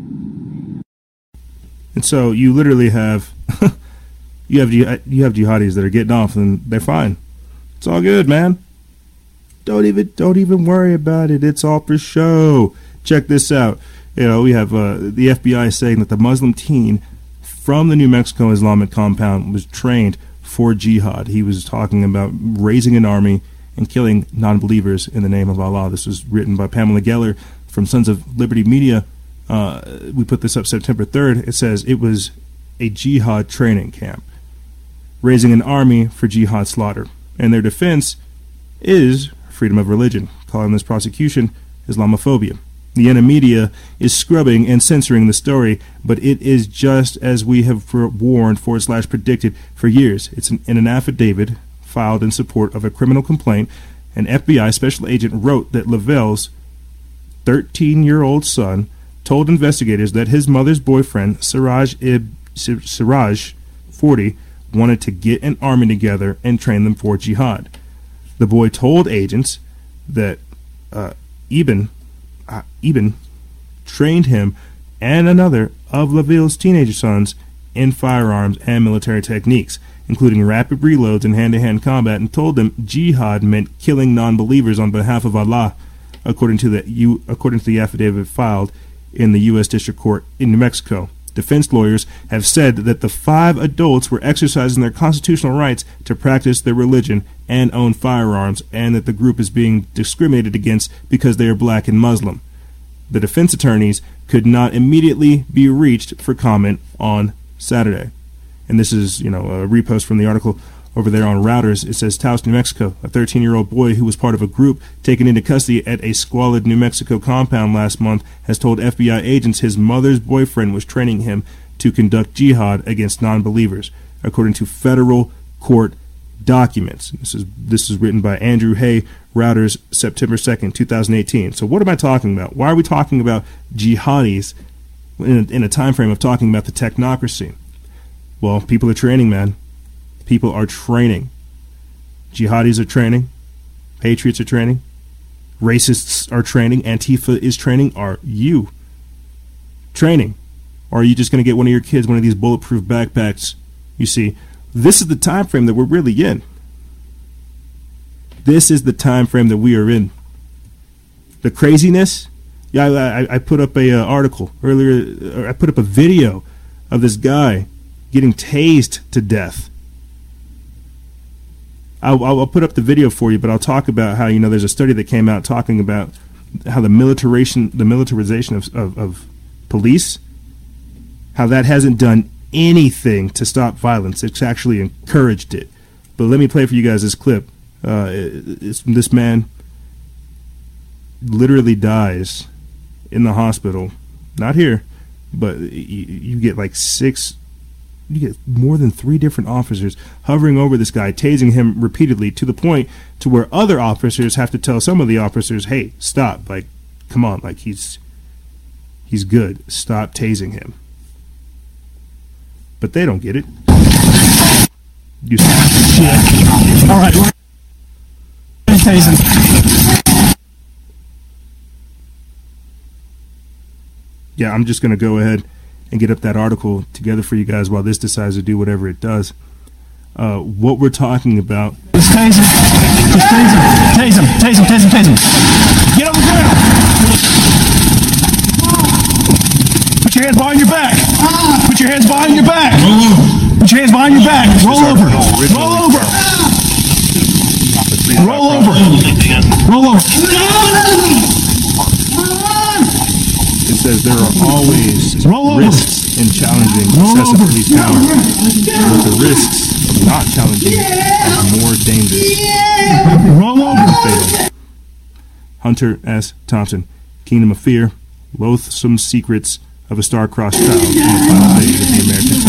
And so you literally have you have you have jihadis that are getting off and they're fine. It's all good, man. Don't even don't even worry about it. It's all for show. Check this out. You know, we have uh, the F B I saying that the Muslim teen from the New Mexico Islamic compound was trained for jihad. He was talking about raising an army and killing non-believers in the name of Allah. This was written by Pamela Geller from Sons of Liberty Media. Uh, we put this up September third. It says it was a jihad training camp, raising an army for jihad slaughter. And their defense is freedom of religion, calling this prosecution Islamophobia. The N M media is scrubbing and censoring the story, but it is just as we have warned forward slash predicted for years. It's an, in an affidavit filed in support of a criminal complaint. An F B I special agent wrote that Lavelle's thirteen-year-old son told investigators that his mother's boyfriend, Siraj Ib, Siraj, forty, wanted to get an army together and train them for jihad. The boy told agents that uh, Ibn Uh, Ibn trained him and another of Lavelle's teenage sons in firearms and military techniques, including rapid reloads and hand-to-hand combat, and told them jihad meant killing non-believers on behalf of Allah, according to the U, according to the affidavit filed in the U S District Court in New Mexico. Defense lawyers have said that the five adults were exercising their constitutional rights to practice their religion and own firearms, and that the group is being discriminated against because they are black and Muslim. The defense attorneys could not immediately be reached for comment on Saturday. And this is, you know, a repost from the article over there on Routers. It says, Taos, New Mexico, a thirteen-year-old boy who was part of a group taken into custody at a squalid New Mexico compound last month has told F B I agents his mother's boyfriend was training him to conduct jihad against non-believers, according to federal court documents. This is this is written by Andrew Hay, Routers, September second, twenty eighteen. So what am I talking about? Why are we talking about jihadis in a, in a time frame of talking about the technocracy? Well, people are training, man. People are training. Jihadis are training. Patriots are training. Racists are training. Antifa is training. Are you training? Or are you just going to get one of your kids one of these bulletproof backpacks? You see, this is the time frame that we're really in. This is the time frame that we are in. The craziness. Yeah, I, I put up a uh, article earlier. I put up a video of this guy getting tased to death. I'll, I'll put up the video for you, but I'll talk about how, you know, there's a study that came out talking about how the militarization, the militarization of, of, of police, how that hasn't done anything to stop violence. It's actually encouraged it. But let me play for you guys this clip. Uh, it's, this man literally dies in the hospital. Not here, but you, you get like six... You get more than three different officers hovering over this guy, tasing him repeatedly, to the point to where other officers have to tell some of the officers, hey, stop, like, come on, like, he's he's good, stop tasing him. But they don't get it. You see? Yeah. All right, we're going to tase him. Yeah, I'm just going to go ahead and get up that article together for you guys while this decides to do whatever it does. Uh, what we're talking about... Just tase him. Just tase him. Tase him. Tase him. Tase him. Tase him. Get on the ground. Put your hands behind your back. Put your hands behind your back. Put your hands behind your back. Roll over. Roll over. Roll over. Roll over. It says there are always Roll risks in challenging excessive police power, but the risks of not challenging are more dangerous. Roll over. Hunter S. Thompson, Kingdom of Fear, Loathsome Secrets of a Star-Crossed Child in the Final Days of the American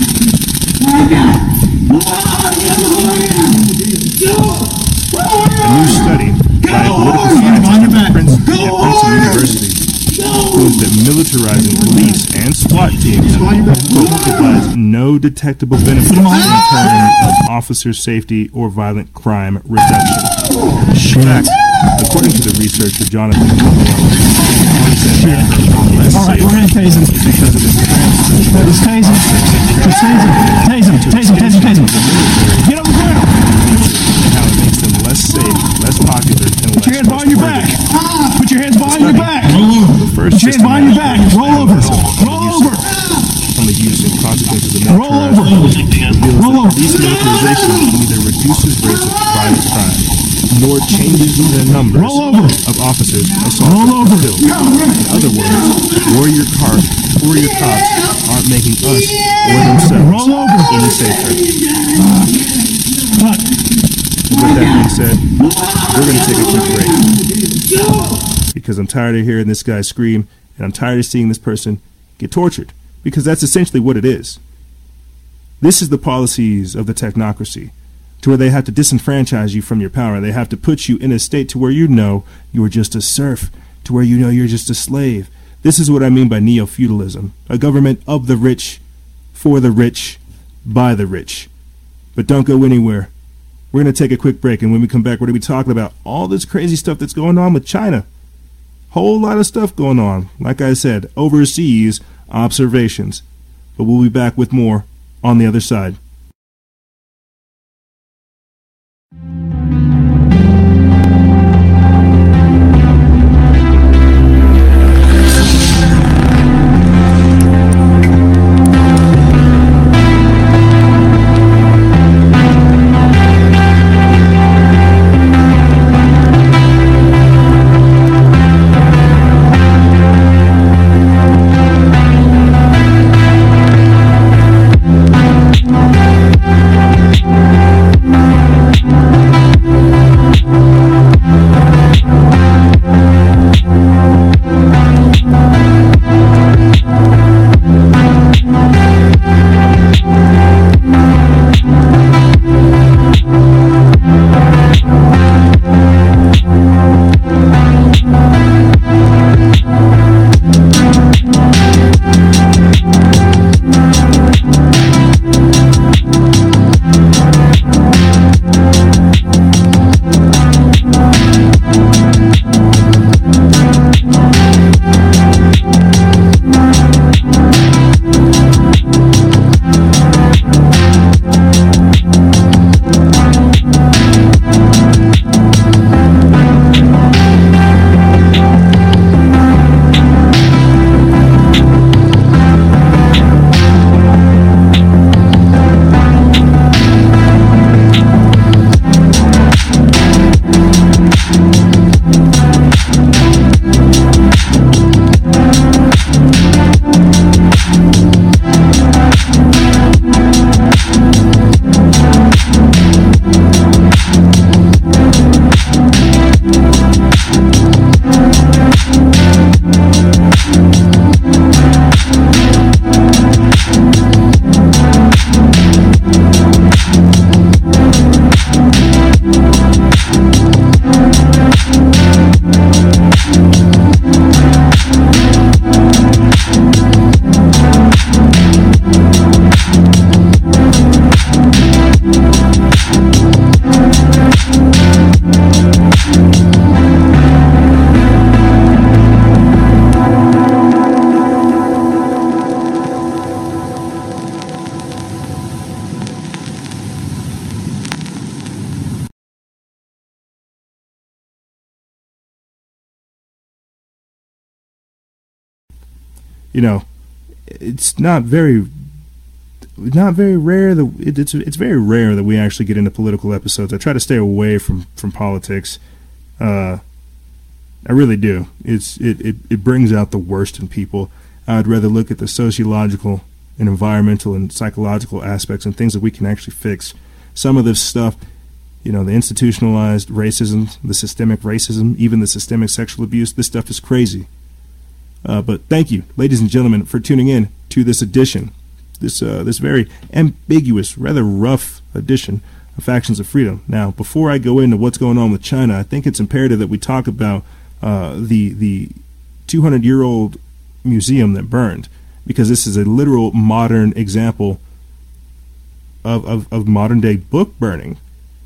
Century. A new study by political scientists at Princeton, at Princeton University proves that militarizing police and SWAT teams provides no detectable benefits in terms of officer safety or violent crime reduction. In fact, according to the research of Jonathan All right, we're going to tase him. because of his Just tase him. Just tase him. Tase him. Tase him. Tase him. Tase him. Get on the ground. and how it makes them less safe, less popular, and less Put your hands behind your back. Put your hands behind your back. The first Put your hands behind your back. Roll over. Roll over. On the use and consequences of Roll over. Roll over. Police militarization neither reduces rates of violent crime nor changes the number of officers assaulted or killed. In other words, warrior cops, warrior cops aren't making us or themselves any safer. With that being said, we're going to take a quick break. because I'm tired of hearing this guy scream, and I'm tired of seeing this person get tortured, because that's essentially what it is. This is the policies of the technocracy, to where they have to disenfranchise you from your power. They have to put you in a state to where you know you are just a serf, to where you know you're just a slave. This is what I mean by neo-feudalism, a government of the rich, for the rich, by the rich. But don't go anywhere. We're going to take a quick break, and when we come back, we're going to be talking about all this crazy stuff that's going on with China. Whole lot of stuff going on. Like I said, overseas observations. But we'll be back with more on the other side. You know, it's not very, not very rare that it, it's it's very rare that we actually get into political episodes. I try to stay away from from politics. Uh, I really do. It's it, it it brings out the worst in people. I'd rather look at the sociological and environmental and psychological aspects and things that we can actually fix. Some of this stuff, you know, the institutionalized racism, the systemic racism, even the systemic sexual abuse, this stuff is crazy. Uh, but thank you, ladies and gentlemen, for tuning in to this edition, this uh, this very ambiguous, rather rough edition of Factions of Freedom. Now, before I go into what's going on with China, I think it's imperative that we talk about uh, the the two hundred year old museum that burned, because this is a literal modern example of, of, of modern day book burning.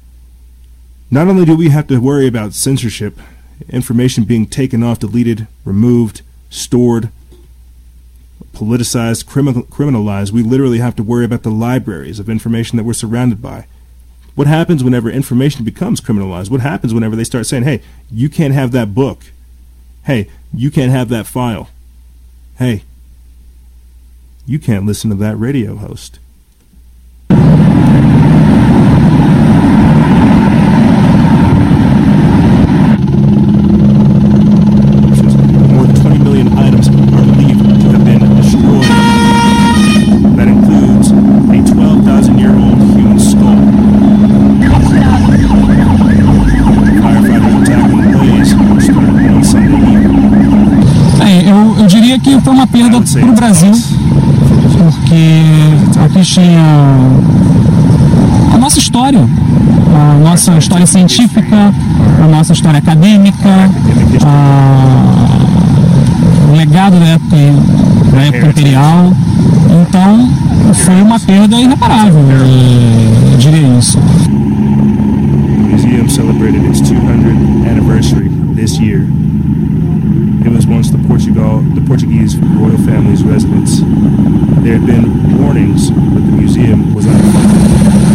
Not only do we have to worry about censorship, information being taken off, deleted, removed, stored, politicized, criminal, criminalized, we literally have to worry about the libraries of information that we're surrounded by. What happens whenever information becomes criminalized? What happens whenever they start saying, hey, you can't have that book. Hey, you can't have that file. Hey, you can't listen to that radio host. Sunday evening. uma perda para o Brasil, porque aqui tinha a nossa história, a nossa história científica, a nossa história acadêmica, a... o legado da época, da época imperial. Então, foi uma perda irreparável, eu diria isso. The museum celebrated its two hundredth anniversary this year. It was once the Portugal, the Portuguese royal family's residence. There had been warnings that the museum was unfunded.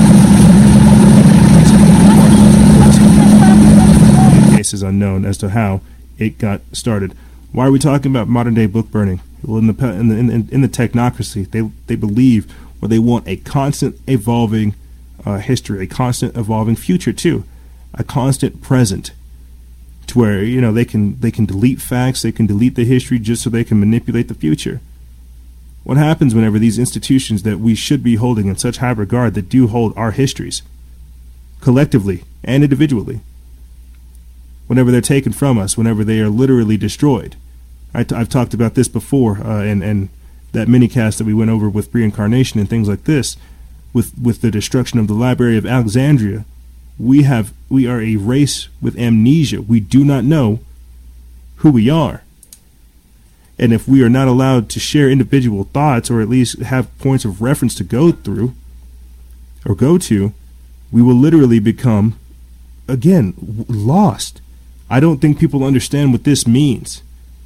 The case is unknown as to how it got started. Why are we talking about modern day book burning? Well, in the in the in, in the technocracy, they they believe or they want a constant evolving uh, history, a constant evolving future too, a constant present, to where you know they can they can delete facts, they can delete the history just so they can manipulate the future. What happens whenever these institutions that we should be holding in such high regard, that do hold our histories, collectively and individually, whenever they're taken from us, whenever they are literally destroyed? I t- I've talked about this before, uh, and and that minicast that we went over with reincarnation and things like this, with with the destruction of the Library of Alexandria, we have we are a race with amnesia. We do not know who we are, and if we are not allowed to share individual thoughts, or at least have points of reference to go through or go to, we will literally become, again, w- lost. I don't think people understand what this means.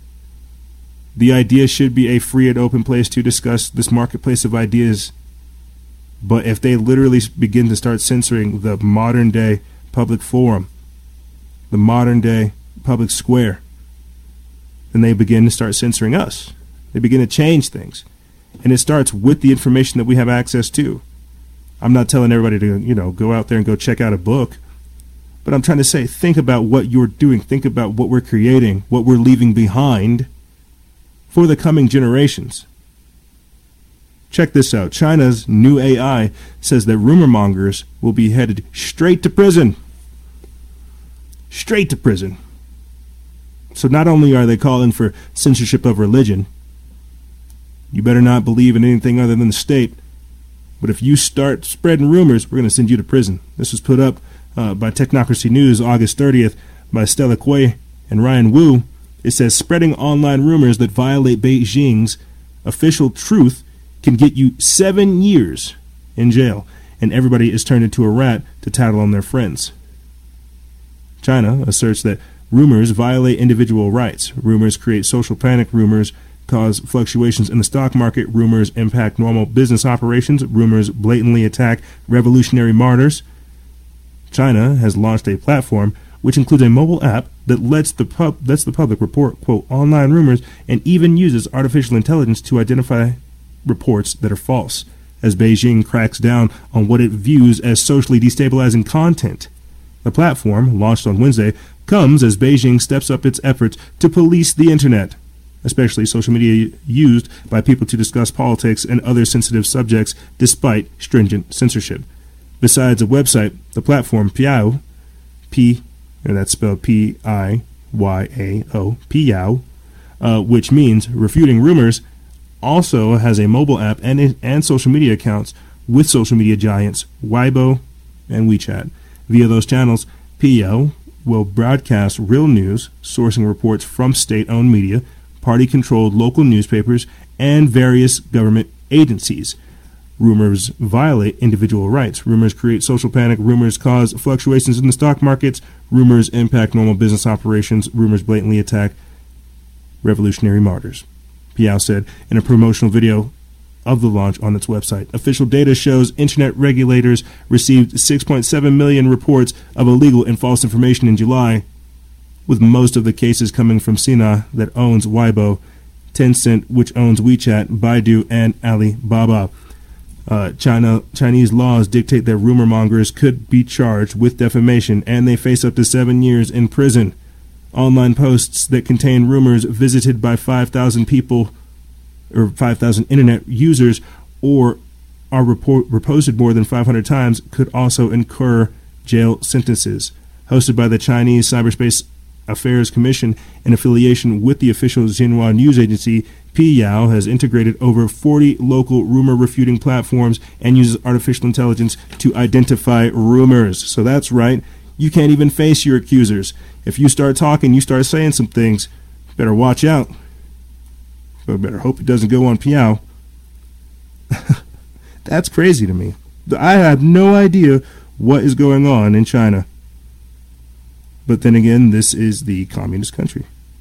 The idea should be a free and open place to discuss this marketplace of ideas. But if they literally begin to start censoring the modern day public forum, the modern day public square, then they begin to start censoring us. They begin to change things. And it starts with the information that we have access to. I'm not telling everybody to, you know, go out there and go check out a book. But I'm trying to say, think about what you're doing. Think about what we're creating, what we're leaving behind for the coming generations. Check this out. China's new A I says that rumor mongers will be headed straight to prison. Straight to prison. So not only are they calling for censorship of religion, you better not believe in anything other than the state, but if you start spreading rumors, we're going to send you to prison. This was put up uh, by Technocracy News August thirtieth by Stella Kuei and Ryan Wu. It says, spreading online rumors that violate Beijing's official truth can get you seven years in jail, and everybody is turned into a rat to tattle on their friends. China asserts that rumors violate individual rights. Rumors create social panic. Rumors cause fluctuations in the stock market. Rumors impact normal business operations. Rumors blatantly attack revolutionary martyrs. China has launched a platform which includes a mobile app that lets the pub lets the public report, quote, online rumors, and even uses artificial intelligence to identify reports that are false, as Beijing cracks down on what it views as socially destabilizing content. The platform, launched on Wednesday, comes as Beijing steps up its efforts to police the internet, especially social media used by people to discuss politics and other sensitive subjects despite stringent censorship. Besides a website, the platform Piao, P, and that's spelled P I Y A O, Piao, uh, which means refuting rumors, also has a mobile app and and social media accounts with social media giants Weibo and WeChat. Via those channels, Piao will broadcast real news, sourcing reports from state-owned media, party-controlled local newspapers, and various government agencies. Rumors violate individual rights. Rumors create social panic. Rumors cause fluctuations in the stock markets. Rumors impact normal business operations. Rumors blatantly attack revolutionary martyrs, Piao said in a promotional video of the launch on its website. Official data shows internet regulators received six point seven million reports of illegal and false information in July, with most of the cases coming from Sina, that owns Weibo, Tencent, which owns WeChat, Baidu, and Alibaba. Uh, China Chinese laws dictate that rumor mongers could be charged with defamation, and they face up to seven years in prison. Online posts that contain rumors visited by five thousand people or five thousand internet users or are report, reposted more than five hundred times could also incur jail sentences. Hosted by the Chinese Cyberspace Affairs Commission in affiliation with the official Xinhua news agency, Piyao has integrated over forty local rumor refuting platforms and uses artificial intelligence to identify rumors. So that's right. You can't even face your accusers. If you start talking, you start saying some things, better watch out. But better hope it doesn't go on Piyao. That's crazy to me. I have no idea what is going on in China. But then again, this is the communist country.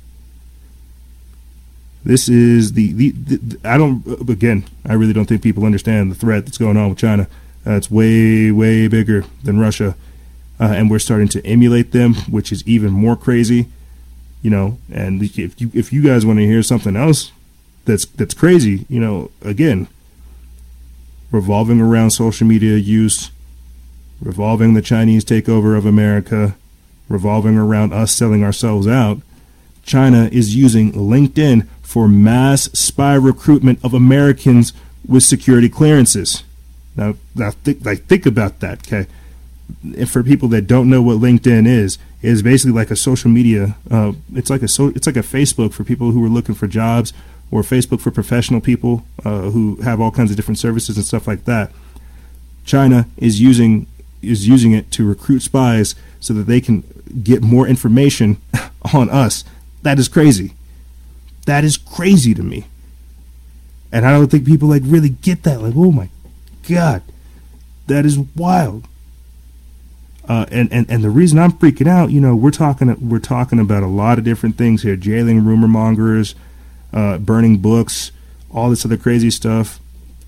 This is the, the, the I don't, again, I really don't think people understand the threat that's going on with China. Uh, it's way, way bigger than Russia. Uh, and we're starting to emulate them, which is even more crazy. You know, and if you if you guys want to hear something else that's that's crazy, you know, again, revolving around social media use, revolving the Chinese takeover of America, revolving around us selling ourselves out, China is using LinkedIn for mass spy recruitment of Americans with security clearances. Now, now think, like, think about that, okay? If for people that don't know what LinkedIn is, it is basically like a social media. Uh, it's like a so, it's like a Facebook for people who are looking for jobs, or Facebook for professional people uh, who have all kinds of different services and stuff like that. China is using is using it to recruit spies so that they can get more information on us. That is crazy. That is crazy to me. And I don't think people like really get that. Like, oh my God, that is wild. Uh, and, and, and the reason I'm freaking out, you know, we're talking we're talking about a lot of different things here: jailing rumor mongers, uh, burning books, all this other crazy stuff.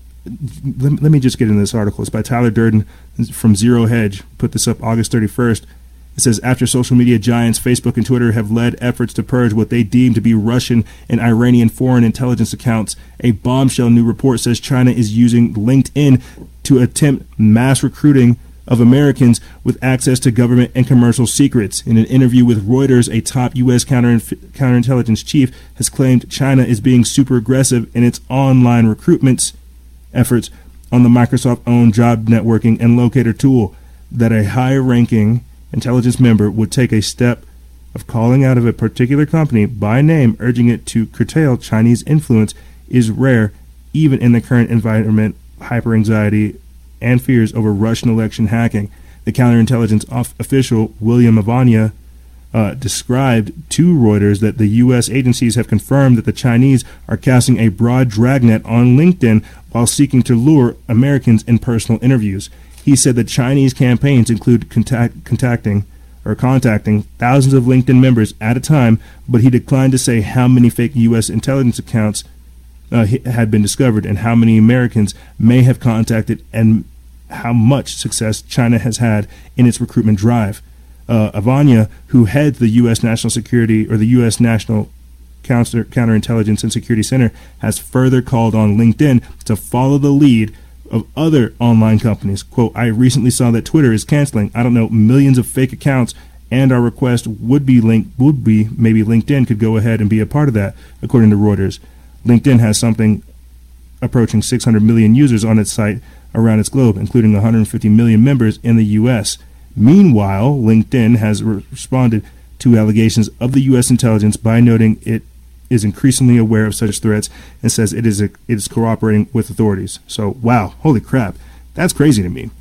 Let, let me just get into this article. It's by Tyler Durden from Zero Hedge. Put this up August thirty-first. It says, after social media giants Facebook and Twitter have led efforts to purge what they deem to be Russian and Iranian foreign intelligence accounts, a bombshell new report says China is using LinkedIn to attempt mass recruiting of Americans with access to government and commercial secrets. In an interview with Reuters, a top U S counter counterintelligence chief has claimed China is being super aggressive in its online recruitment efforts on the Microsoft-owned job networking and locator tool, that a high-ranking intelligence member would take a step of calling out of a particular company by name, urging it to curtail Chinese influence, is rare, even in the current environment, hyper-anxiety, and fears over Russian election hacking. The counterintelligence off- official, William Avania, uh, described to Reuters that the U S agencies have confirmed that the Chinese are casting a broad dragnet on LinkedIn while seeking to lure Americans in personal interviews. He said that Chinese campaigns include contact, contacting or contacting thousands of LinkedIn members at a time, but he declined to say how many fake U S intelligence accounts uh, had been discovered and how many Americans may have contacted and how much success China has had in its recruitment drive. Uh, Avania, who heads the U S National Security or the U S National Counter Counterintelligence and Security Center, has further called on LinkedIn to follow the lead of other online companies. Quote, I recently saw that Twitter is canceling, I don't know, millions of fake accounts, and our request would be linked, would be maybe LinkedIn could go ahead and be a part of that, according to Reuters. LinkedIn has something approaching six hundred million users on its site around its globe, including one hundred fifty million members in the U S. Meanwhile, LinkedIn has re- responded to allegations of the U S intelligence by noting it is increasingly aware of such threats and says it is a, it is cooperating with authorities. So, wow, holy crap, that's crazy to me.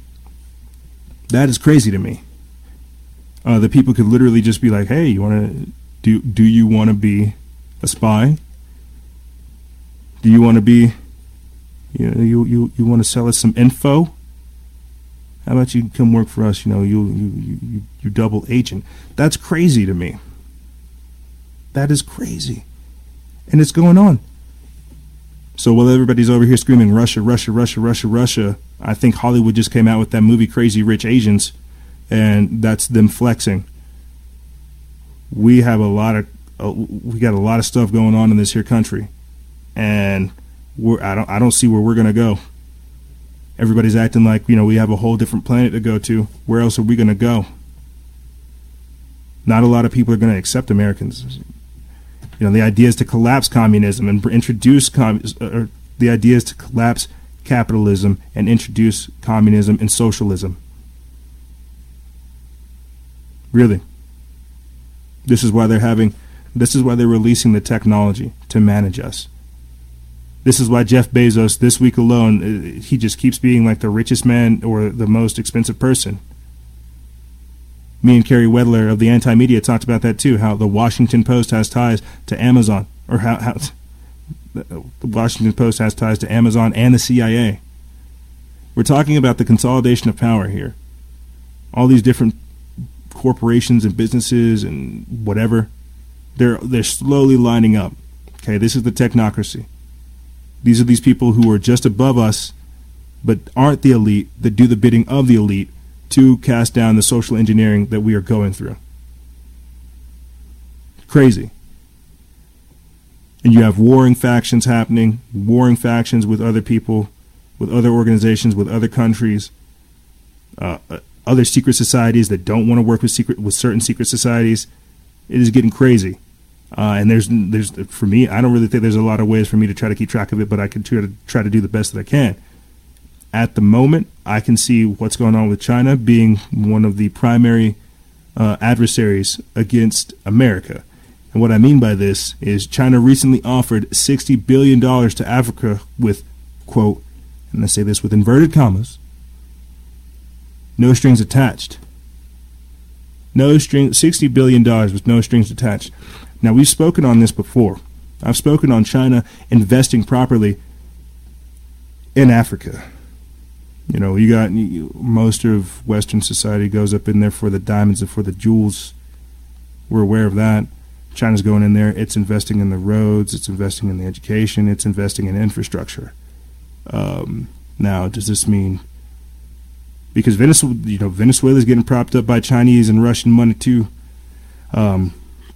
That is crazy to me. Uh, the people could literally just be like, "Hey, you want to do? Do you want to be a spy? Do you want to be? You know, you you you want to sell us some info? How about you come work for us? You know, you you you you double agent." That's crazy to me. That is crazy. And it's going on. So while everybody's over here screaming Russia, Russia, Russia, Russia, Russia, I think Hollywood just came out with that movie Crazy Rich Asians, and that's them flexing. We have a lot of uh, we got a lot of stuff going on in this here country, and we're I don't I don't see where we're gonna go. Everybody's acting like, you know, we have a whole different planet to go to. Where else are we gonna go? Not a lot of people are gonna accept Americans. You know, the idea is to collapse communism and introduce com- or the idea is to collapse capitalism and introduce communism and socialism. Really. This is why they're having, this is why they're releasing the technology to manage us. This is why Jeff Bezos, this week alone, he just keeps being like the richest man or the most expensive person. Me and Kerry Wedler of the Anti-Media talked about that too, how the Washington Post has ties to Amazon, or how, how the Washington Post has ties to Amazon and the C I A. We're talking about the consolidation of power here. All these different corporations and businesses and whatever, they're they're slowly lining up. Okay, this is the technocracy. These are these people who are just above us, but aren't the elite, that do the bidding of the elite to cast down the social engineering that we are going through. Crazy. And you have warring factions happening, warring factions with other people, with other organizations, with other countries, uh, other secret societies that don't want to work with secret with certain secret societies. It is getting crazy. Uh, and there's, there's for me, I don't really think there's a lot of ways for me to try to keep track of it, but I can try to, try to do the best that I can. At the moment, I can see what's going on with China being one of the primary uh, adversaries against America. And what I mean by this is China recently offered sixty billion dollars to Africa with, quote, and I say this with inverted commas, no strings attached. No string, sixty billion dollars with no strings attached. Now, we've spoken on this before. I've spoken on China investing properly in Africa. You know, you got you, most of Western society goes up in there for the diamonds and for the jewels. We're aware of that. China's going in there. It's investing in the roads. It's investing in the education. It's investing in infrastructure. Um, now, does this mean because Venezuela, you know, Venezuela is getting propped up by Chinese and Russian money too? Um,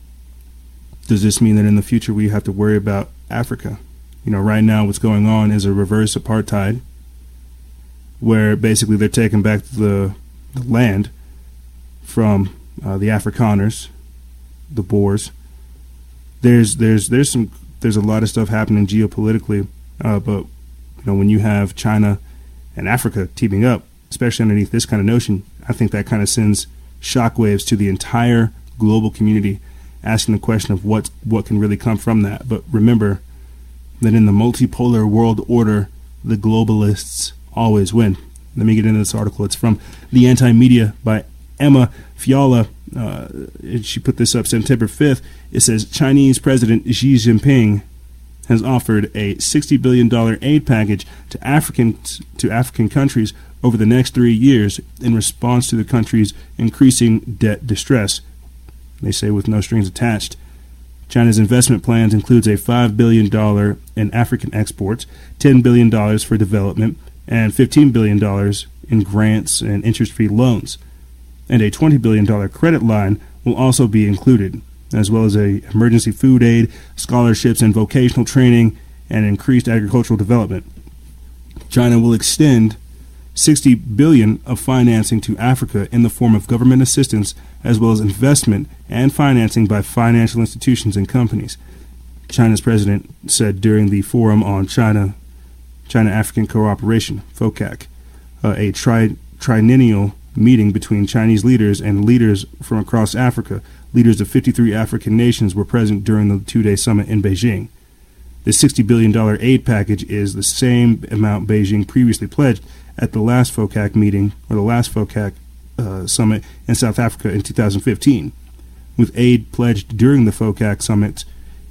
does this mean that in the future we have to worry about Africa? You know, right now what's going on is a reverse apartheid, where basically they're taking back the, the land from uh, the Afrikaners, the Boers. There's there's there's some there's a lot of stuff happening geopolitically, uh, but you know, when you have China and Africa teaming up, especially underneath this kind of notion, I think that kind of sends shockwaves to the entire global community, asking the question of what what can really come from that. But remember that in the multipolar world order, the globalists always win. Let me get into this article. It's from The Anti-Media by Emma Fiala. Uh, she put this up September fifth. It says Chinese President Xi Jinping has offered a sixty billion dollars aid package to African to African countries over the next three years in response to the country's increasing debt distress. They say with no strings attached. China's investment plans includes a five billion dollars in African exports, ten billion dollars for development, and fifteen billion dollars in grants and interest-free loans. And a twenty billion dollars credit line will also be included, as well as a emergency food aid, scholarships and vocational training, and increased agricultural development. China will extend sixty billion dollars of financing to Africa in the form of government assistance, as well as investment and financing by financial institutions and companies. China's president said during the Forum on China China-African Cooperation, FOCAC, uh, a tri- triennial meeting between Chinese leaders and leaders from across Africa. Leaders of fifty-three African nations were present during the two-day summit in Beijing. The sixty billion dollars aid package is the same amount Beijing previously pledged at the last FOCAC meeting, or the last FOCAC uh, summit in South Africa in two thousand fifteen. With aid pledged during the FOCAC summit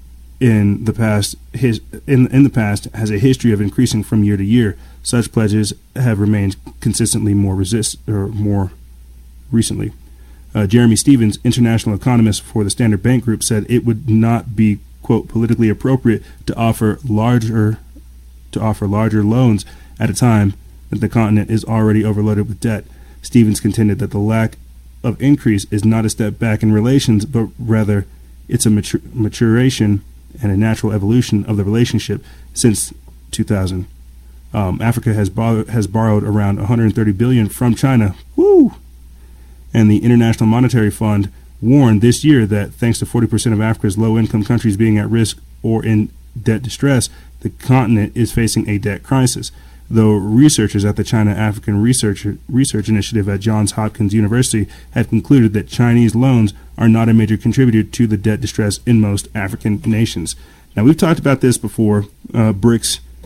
in the past, his, in, in the past has a history of increasing from year to year. Such pledges have remained consistently more resist or more recently. Uh, Jeremy Stevens, international economist for the Standard Bank Group, said it would not be, quote, politically appropriate to offer larger to offer larger loans at a time that the continent is already overloaded with debt. Stevens contended that the lack of increase is not a step back in relations, but rather it's a matur- maturation and a natural evolution of the relationship since two thousand. Um, Africa has, bor- has borrowed around one hundred thirty billion dollars from China. Woo! And the International Monetary Fund warned this year that thanks to forty percent of Africa's low-income countries being at risk or in debt distress, the continent is facing a debt crisis. Though researchers at the China African Research Research Initiative at Johns Hopkins University have concluded that Chinese loans are not a major contributor to the debt distress in most African nations. Now, we've talked about this before. Uh, BRICS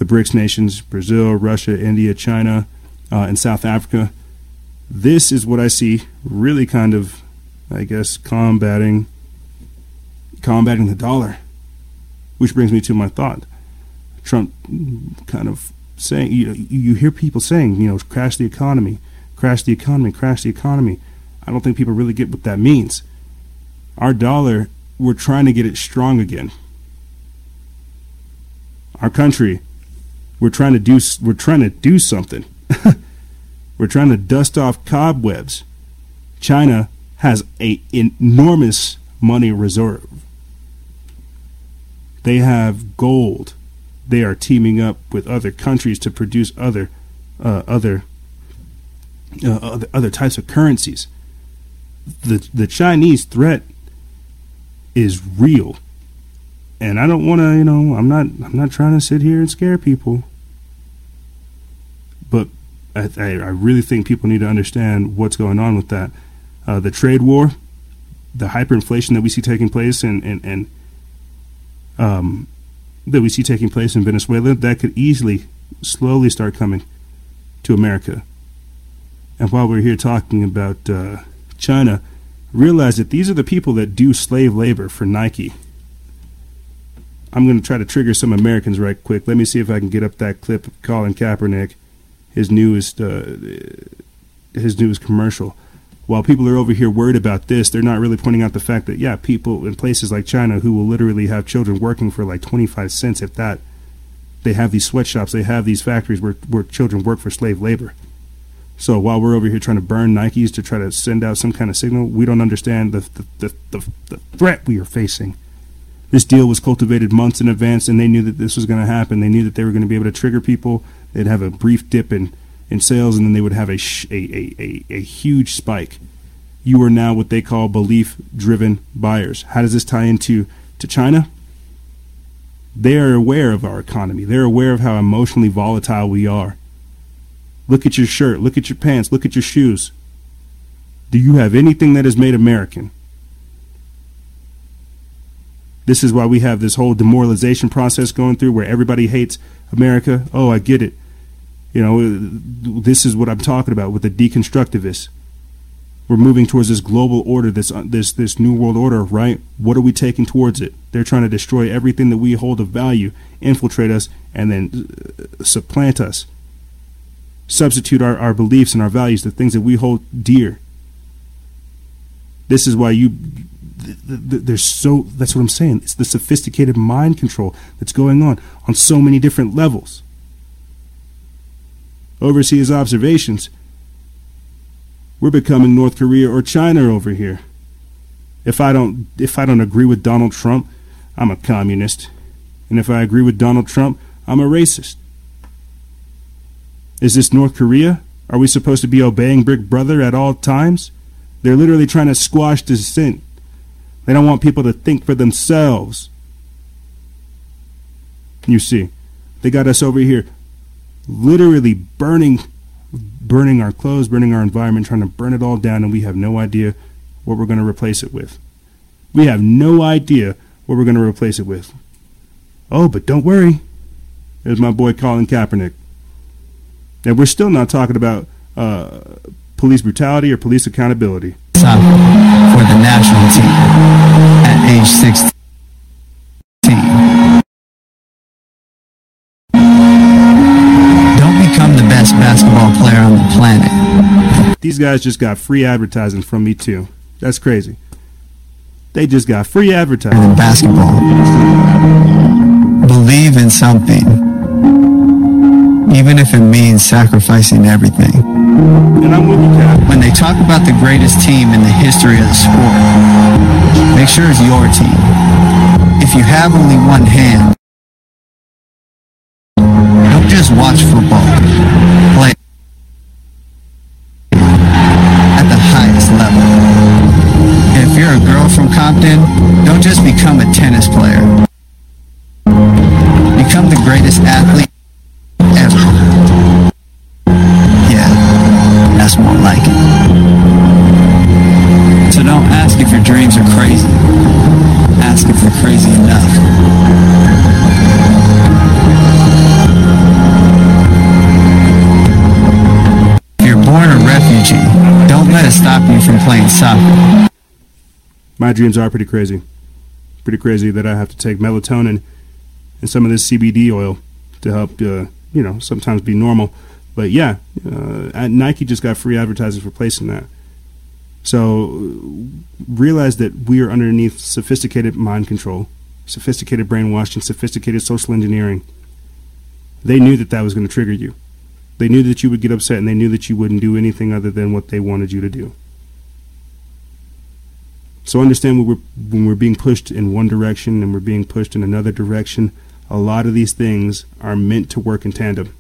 the BRICS nations, Brazil, Russia, India, China, uh, and South Africa. This is what I see really kind of, I guess, combating combating the dollar, which brings me to my thought. Trump kind of saying, you know, you hear people saying, you know, crash the economy, crash the economy, crash the economy. I don't think people really get what that means. Our dollar, we're trying to get it strong again. Our country, we're trying to do, we're trying to do something. We're trying to dust off cobwebs. China has an enormous money reserve. They have gold. They are teaming up with other countries to produce other, uh, other, uh, other, other types of currencies. The the Chinese threat is real, and I don't want to, you know, I'm not, I'm not trying to sit here and scare people, but I, I, I really think people need to understand what's going on with that. Uh, the trade war, the hyperinflation that we see taking place, and and and um. that we see taking place in Venezuela, that could easily, slowly start coming to America. And while we're here talking about uh, China, realize that these are the people that do slave labor for Nike. I'm going to try to trigger some Americans right quick. Let me see if I can get up that clip of Colin Kaepernick, his newest, uh, his newest commercial. While people are over here worried about this, they're not really pointing out the fact that, yeah, people in places like China who will literally have children working for like twenty-five cents, if that, they have these sweatshops, they have these factories where, where children work for slave labor. So while we're over here trying to burn Nikes to try to send out some kind of signal, we don't understand the the, the, the, the threat we are facing. This deal was cultivated months in advance, and they knew that this was going to happen. They knew that they were going to be able to trigger people. They'd have a brief dip in in sales, and then they would have a, sh- a, a, a, a huge spike. You are now what they call belief-driven buyers. How does this tie into to China? They are aware of our economy. They're aware of how emotionally volatile we are. Look at your shirt. Look at your pants. Look at your shoes. Do you have anything that is made American? This is why we have this whole demoralization process going through where everybody hates America. Oh, I get it. You know, this is what I'm talking about with the deconstructivists. We're moving towards this global order, this uh, this this new world order, right? What are we taking towards it? They're trying to destroy everything that we hold of value, infiltrate us, and then uh, supplant us. Substitute our, our beliefs and our values, the things that we hold dear. This is why you, th- th- there's so, that's what I'm saying. It's the sophisticated mind control that's going on on so many different levels. Overseas observations. We're becoming North Korea or China over here. If I don't if I don't agree with Donald Trump, I'm a communist. And if I agree with Donald Trump, I'm a racist. Is this North Korea? Are we supposed to be obeying Big Brother at all times? They're literally trying to squash dissent. They don't want people to think for themselves. You see, they got us over here literally burning burning our clothes, burning our environment, trying to burn it all down, and we have no idea what we're going to replace it with. We have no idea what we're going to replace it with. Oh, but don't worry. There's my boy Colin Kaepernick. And we're still not talking about uh, police brutality or police accountability. For the national team at age sixteen. Best basketball player on the planet. These guys just got free advertising from me too. That's crazy. They just got free advertising. In basketball. Believe in something, even if it means sacrificing everything. And I'm with you, Cap. When they talk about the greatest team in the history of the sport, make sure it's your team. If you have only one hand, don't just watch football. Play at the highest level. And if you're a girl from Compton, don't just become a tennis player. Become the greatest athlete ever. Yeah, that's more like it. So don't ask if your dreams are crazy. Ask if they're crazy enough. born a refugee. Don't let it stop you from playing soccer. My dreams are pretty crazy. Pretty crazy that I have to take melatonin and some of this C B D oil to help, uh, you know, sometimes be normal. But yeah, uh, Nike just got free advertising for placing that. So realize that we are underneath sophisticated mind control, sophisticated brainwashing, sophisticated social engineering. They knew that that was going to trigger you. They knew that you would get upset, and they knew that you wouldn't do anything other than what they wanted you to do. So understand when we're, when we're being pushed in one direction and we're being pushed in another direction, a lot of these things are meant to work in tandem.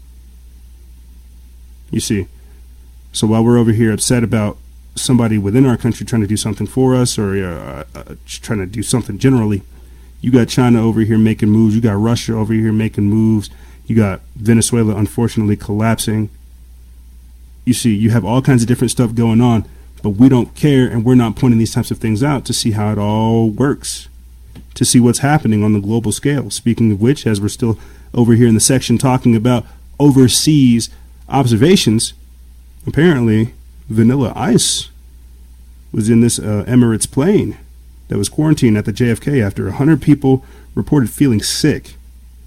You see, so while we're over here upset about somebody within our country trying to do something for us, or uh, uh, trying to do something generally, you got China over here making moves, you got Russia over here making moves, you got Venezuela unfortunately collapsing. You see, you have all kinds of different stuff going on, but we don't care, and we're not pointing these types of things out to see how it all works, to see what's happening on the global scale. Speaking of which, as we're still over here in the section talking about overseas observations, apparently Vanilla Ice was in this uh, Emirates plane that was quarantined at the J F K after one hundred people reported feeling sick.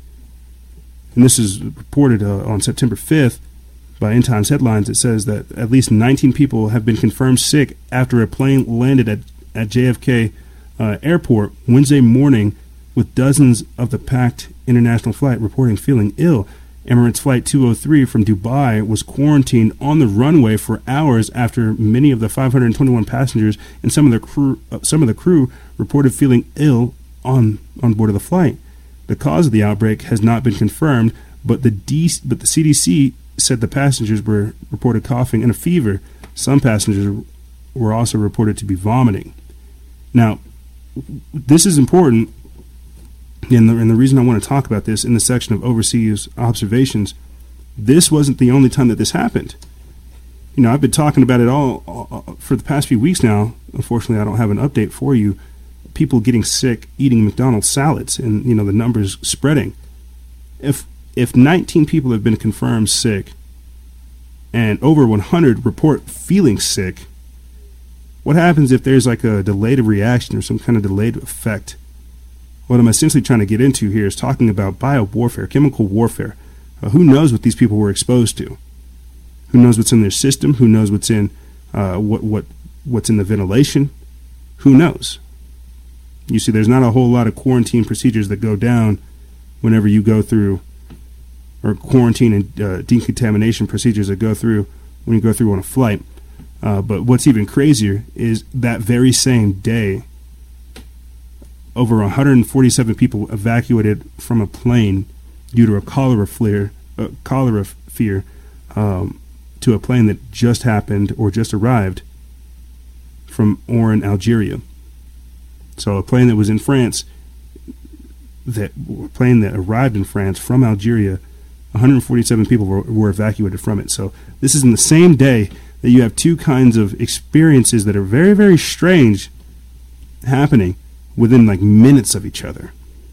And this is reported uh, on September fifth by End Times Headlines. It says that at least nineteen people have been confirmed sick after a plane landed at, at J F K uh, airport Wednesday morning, with dozens of the packed international flight reporting feeling ill. Emirates Flight two oh three from Dubai was quarantined on the runway for hours after many of the five hundred twenty-one passengers and some of the crew, uh, some of the crew reported feeling ill on on board of the flight. The cause of the outbreak has not been confirmed, but the D, but the C D C said the passengers were reported coughing and a fever. Some passengers were also reported to be vomiting. Now, this is important. And the, and the reason I want to talk about this in the section of overseas observations, this wasn't the only time that this happened. You know, I've been talking about it all, all for the past few weeks now. Unfortunately, I don't have an update for you. People getting sick eating McDonald's salads, and, you know, the numbers spreading. If if nineteen people have been confirmed sick and over one hundred report feeling sick, what happens if there's like a delayed reaction or some kind of delayed effect? What I'm essentially trying to get into here is talking about bio-warfare, chemical warfare. Uh, who knows what these people were exposed to? Who knows what's in their system? Who knows what's in uh, what what what's in the ventilation? Who knows? You see, there's not a whole lot of quarantine procedures that go down whenever you go through, or quarantine and uh, decontamination procedures that go through when you go through on a flight. Uh, but what's even crazier is that very same day, over one hundred forty-seven people evacuated from a plane due to a cholera flare, uh, cholera fear, um, to a plane that just happened or just arrived from Oran, Algeria. So a plane that was in France, that a plane that arrived in France from Algeria, one hundred forty-seven people were, were evacuated from it. So this is in the same day that you have two kinds of experiences that are very, very strange happening within like minutes of each other.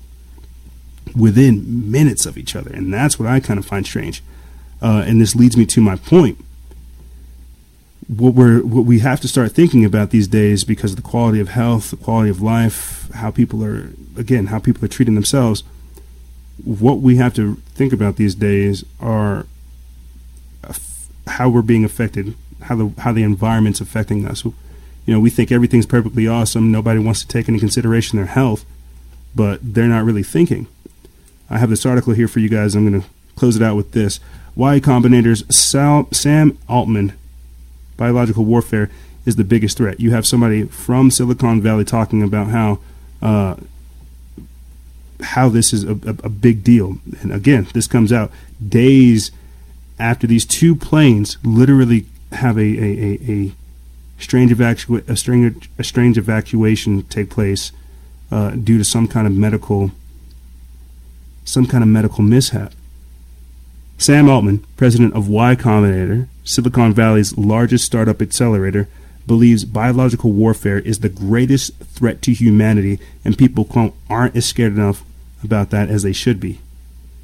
Within minutes of each other. And that's what I kind of find strange. Uh, and this leads me to my point. What we're what we have to start thinking about these days, because of the quality of health, the quality of life, how people are, again, how people are treating themselves. What we have to think about these days are how we're being affected, how the how the environment's affecting us. You know, we think everything's perfectly awesome. Nobody wants to take into consideration their health, but they're not really thinking. I have this article here for you guys. I'm going to close it out with this. Y Combinator's Sal, Sam Altman, biological warfare is the biggest threat. You have somebody from Silicon Valley talking about how uh, how this is a, a, a big deal. And again, this comes out days after these two planes literally have a a, a, a strange evacu- a strange a strange evacuation take place uh, due to some kind of medical some kind of medical mishap. Sam Altman, president of Y Combinator, Silicon Valley's largest startup accelerator, believes biological warfare is the greatest threat to humanity, and people, quote, aren't as scared enough about that as they should be.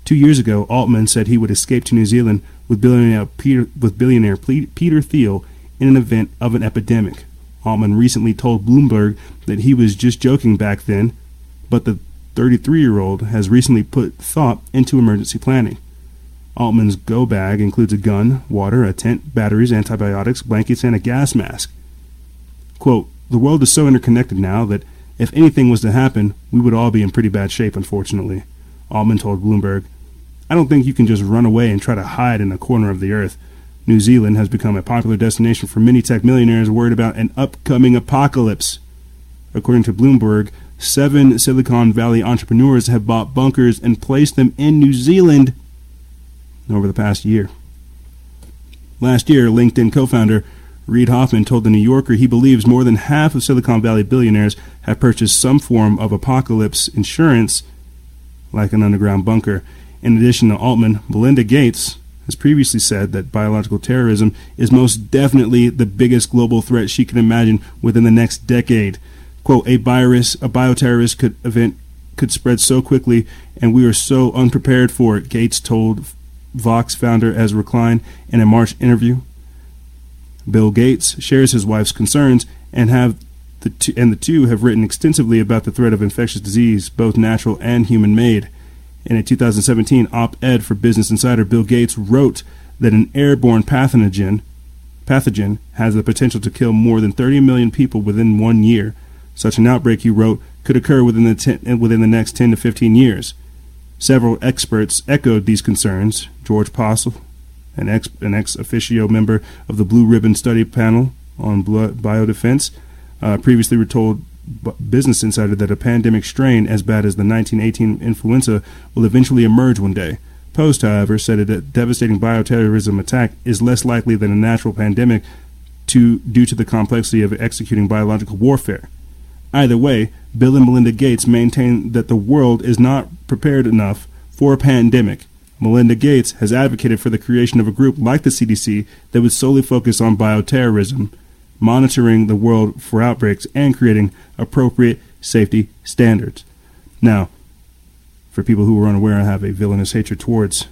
Two years ago, Altman said he would escape to New Zealand with billionaire Peter, with billionaire Peter Thiel in an event of an epidemic. Altman recently told Bloomberg that he was just joking back then, but the thirty-three-year-old has recently put thought into emergency planning. Altman's go bag includes a gun, water, a tent, batteries, antibiotics, blankets, and a gas mask. Quote, "The world is so interconnected now that if anything was to happen, we would all be in pretty bad shape, unfortunately," Altman told Bloomberg. "I don't think you can just run away and try to hide in a corner of the earth. New Zealand has become a popular destination for many tech millionaires worried about an upcoming apocalypse." According to Bloomberg, seven Silicon Valley entrepreneurs have bought bunkers and placed them in New Zealand over the past year. Last year, LinkedIn co-founder Reid Hoffman told The New Yorker he believes more than half of Silicon Valley billionaires have purchased some form of apocalypse insurance, like an underground bunker. In addition to Altman, Melinda Gates has previously said that biological terrorism is most definitely the biggest global threat she can imagine within the next decade. Quote, "A virus, a bioterrorist could event could spread so quickly, and we are so unprepared for it," Gates told Vox founder Ezra Klein in a March interview. Bill Gates shares his wife's concerns and have the two, and the two have written extensively about the threat of infectious disease, both natural and human-made. In a two thousand seventeen op-ed for Business Insider, Bill Gates wrote that an airborne pathogen pathogen has the potential to kill more than thirty million people within one year. Such an outbreak, he wrote, could occur within the ten, within the next ten to fifteen years. Several experts echoed these concerns. George Postle, an ex an ex officio member of the Blue Ribbon Study Panel on Biodefense, uh, previously told Business Insider that a pandemic strain as bad as the nineteen eighteen influenza will eventually emerge one day. Post, however, said that a devastating bioterrorism attack is less likely than a natural pandemic to, due to the complexity of executing biological warfare. Either way, Bill and Melinda Gates maintain that the world is not prepared enough for a pandemic. Melinda Gates has advocated for the creation of a group like the C D C that would solely focus on bioterrorism, monitoring the world for outbreaks, and creating appropriate safety standards. Now, for people who are unaware, I have a villainous hatred towards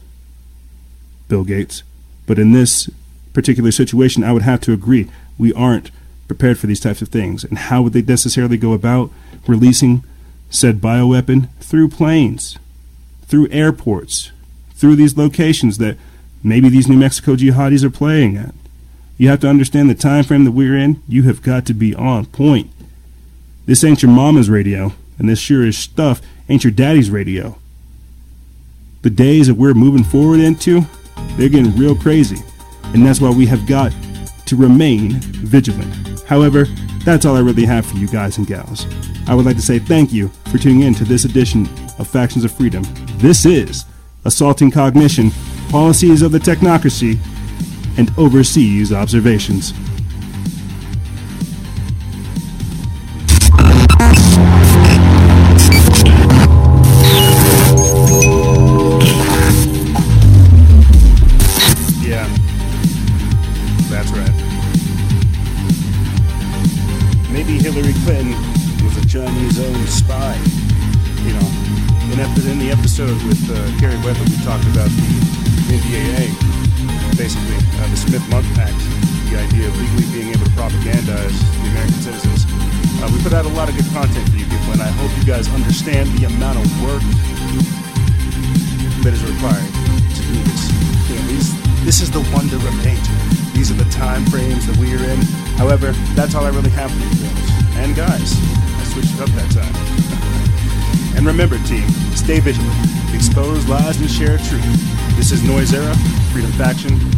Bill Gates. But in this particular situation, I would have to agree, we aren't prepared for these types of things. And how would they necessarily go about releasing said bioweapon? Through planes, through airports, through these locations that maybe these New Mexico jihadis are playing at. You have to understand the time frame that we're in. You have got to be on point. This ain't your mama's radio, and this sure as stuff ain't your daddy's radio. The days that we're moving forward into, they're getting real crazy, and that's why we have got to remain vigilant. However, that's all I really have for you guys and gals. I would like to say thank you for tuning in to this edition of Factions of Freedom. This is Assaulting Cognition, Policies of the Technocracy, and Overseas Observations. Yeah, that's right. Maybe Hillary Clinton was a Chinese-owned spy. You know, in, ep- in the episode with uh, Carrie Weather, we talked about the N D A A, basically uh, the Smith-Mundt Act, the idea of legally being able to propagandize the American citizens. Uh, we put out a lot of good content for you people, and I hope you guys understand the amount of work that is required to do this. You know, these, this is the wonder of nature. These are the time frames that we are in. However, that's all I really have for you girls and guys. I switched it up that time. And remember, team, stay vigilant, expose lies, and share truth. This is Noise Era, Freedom Faction,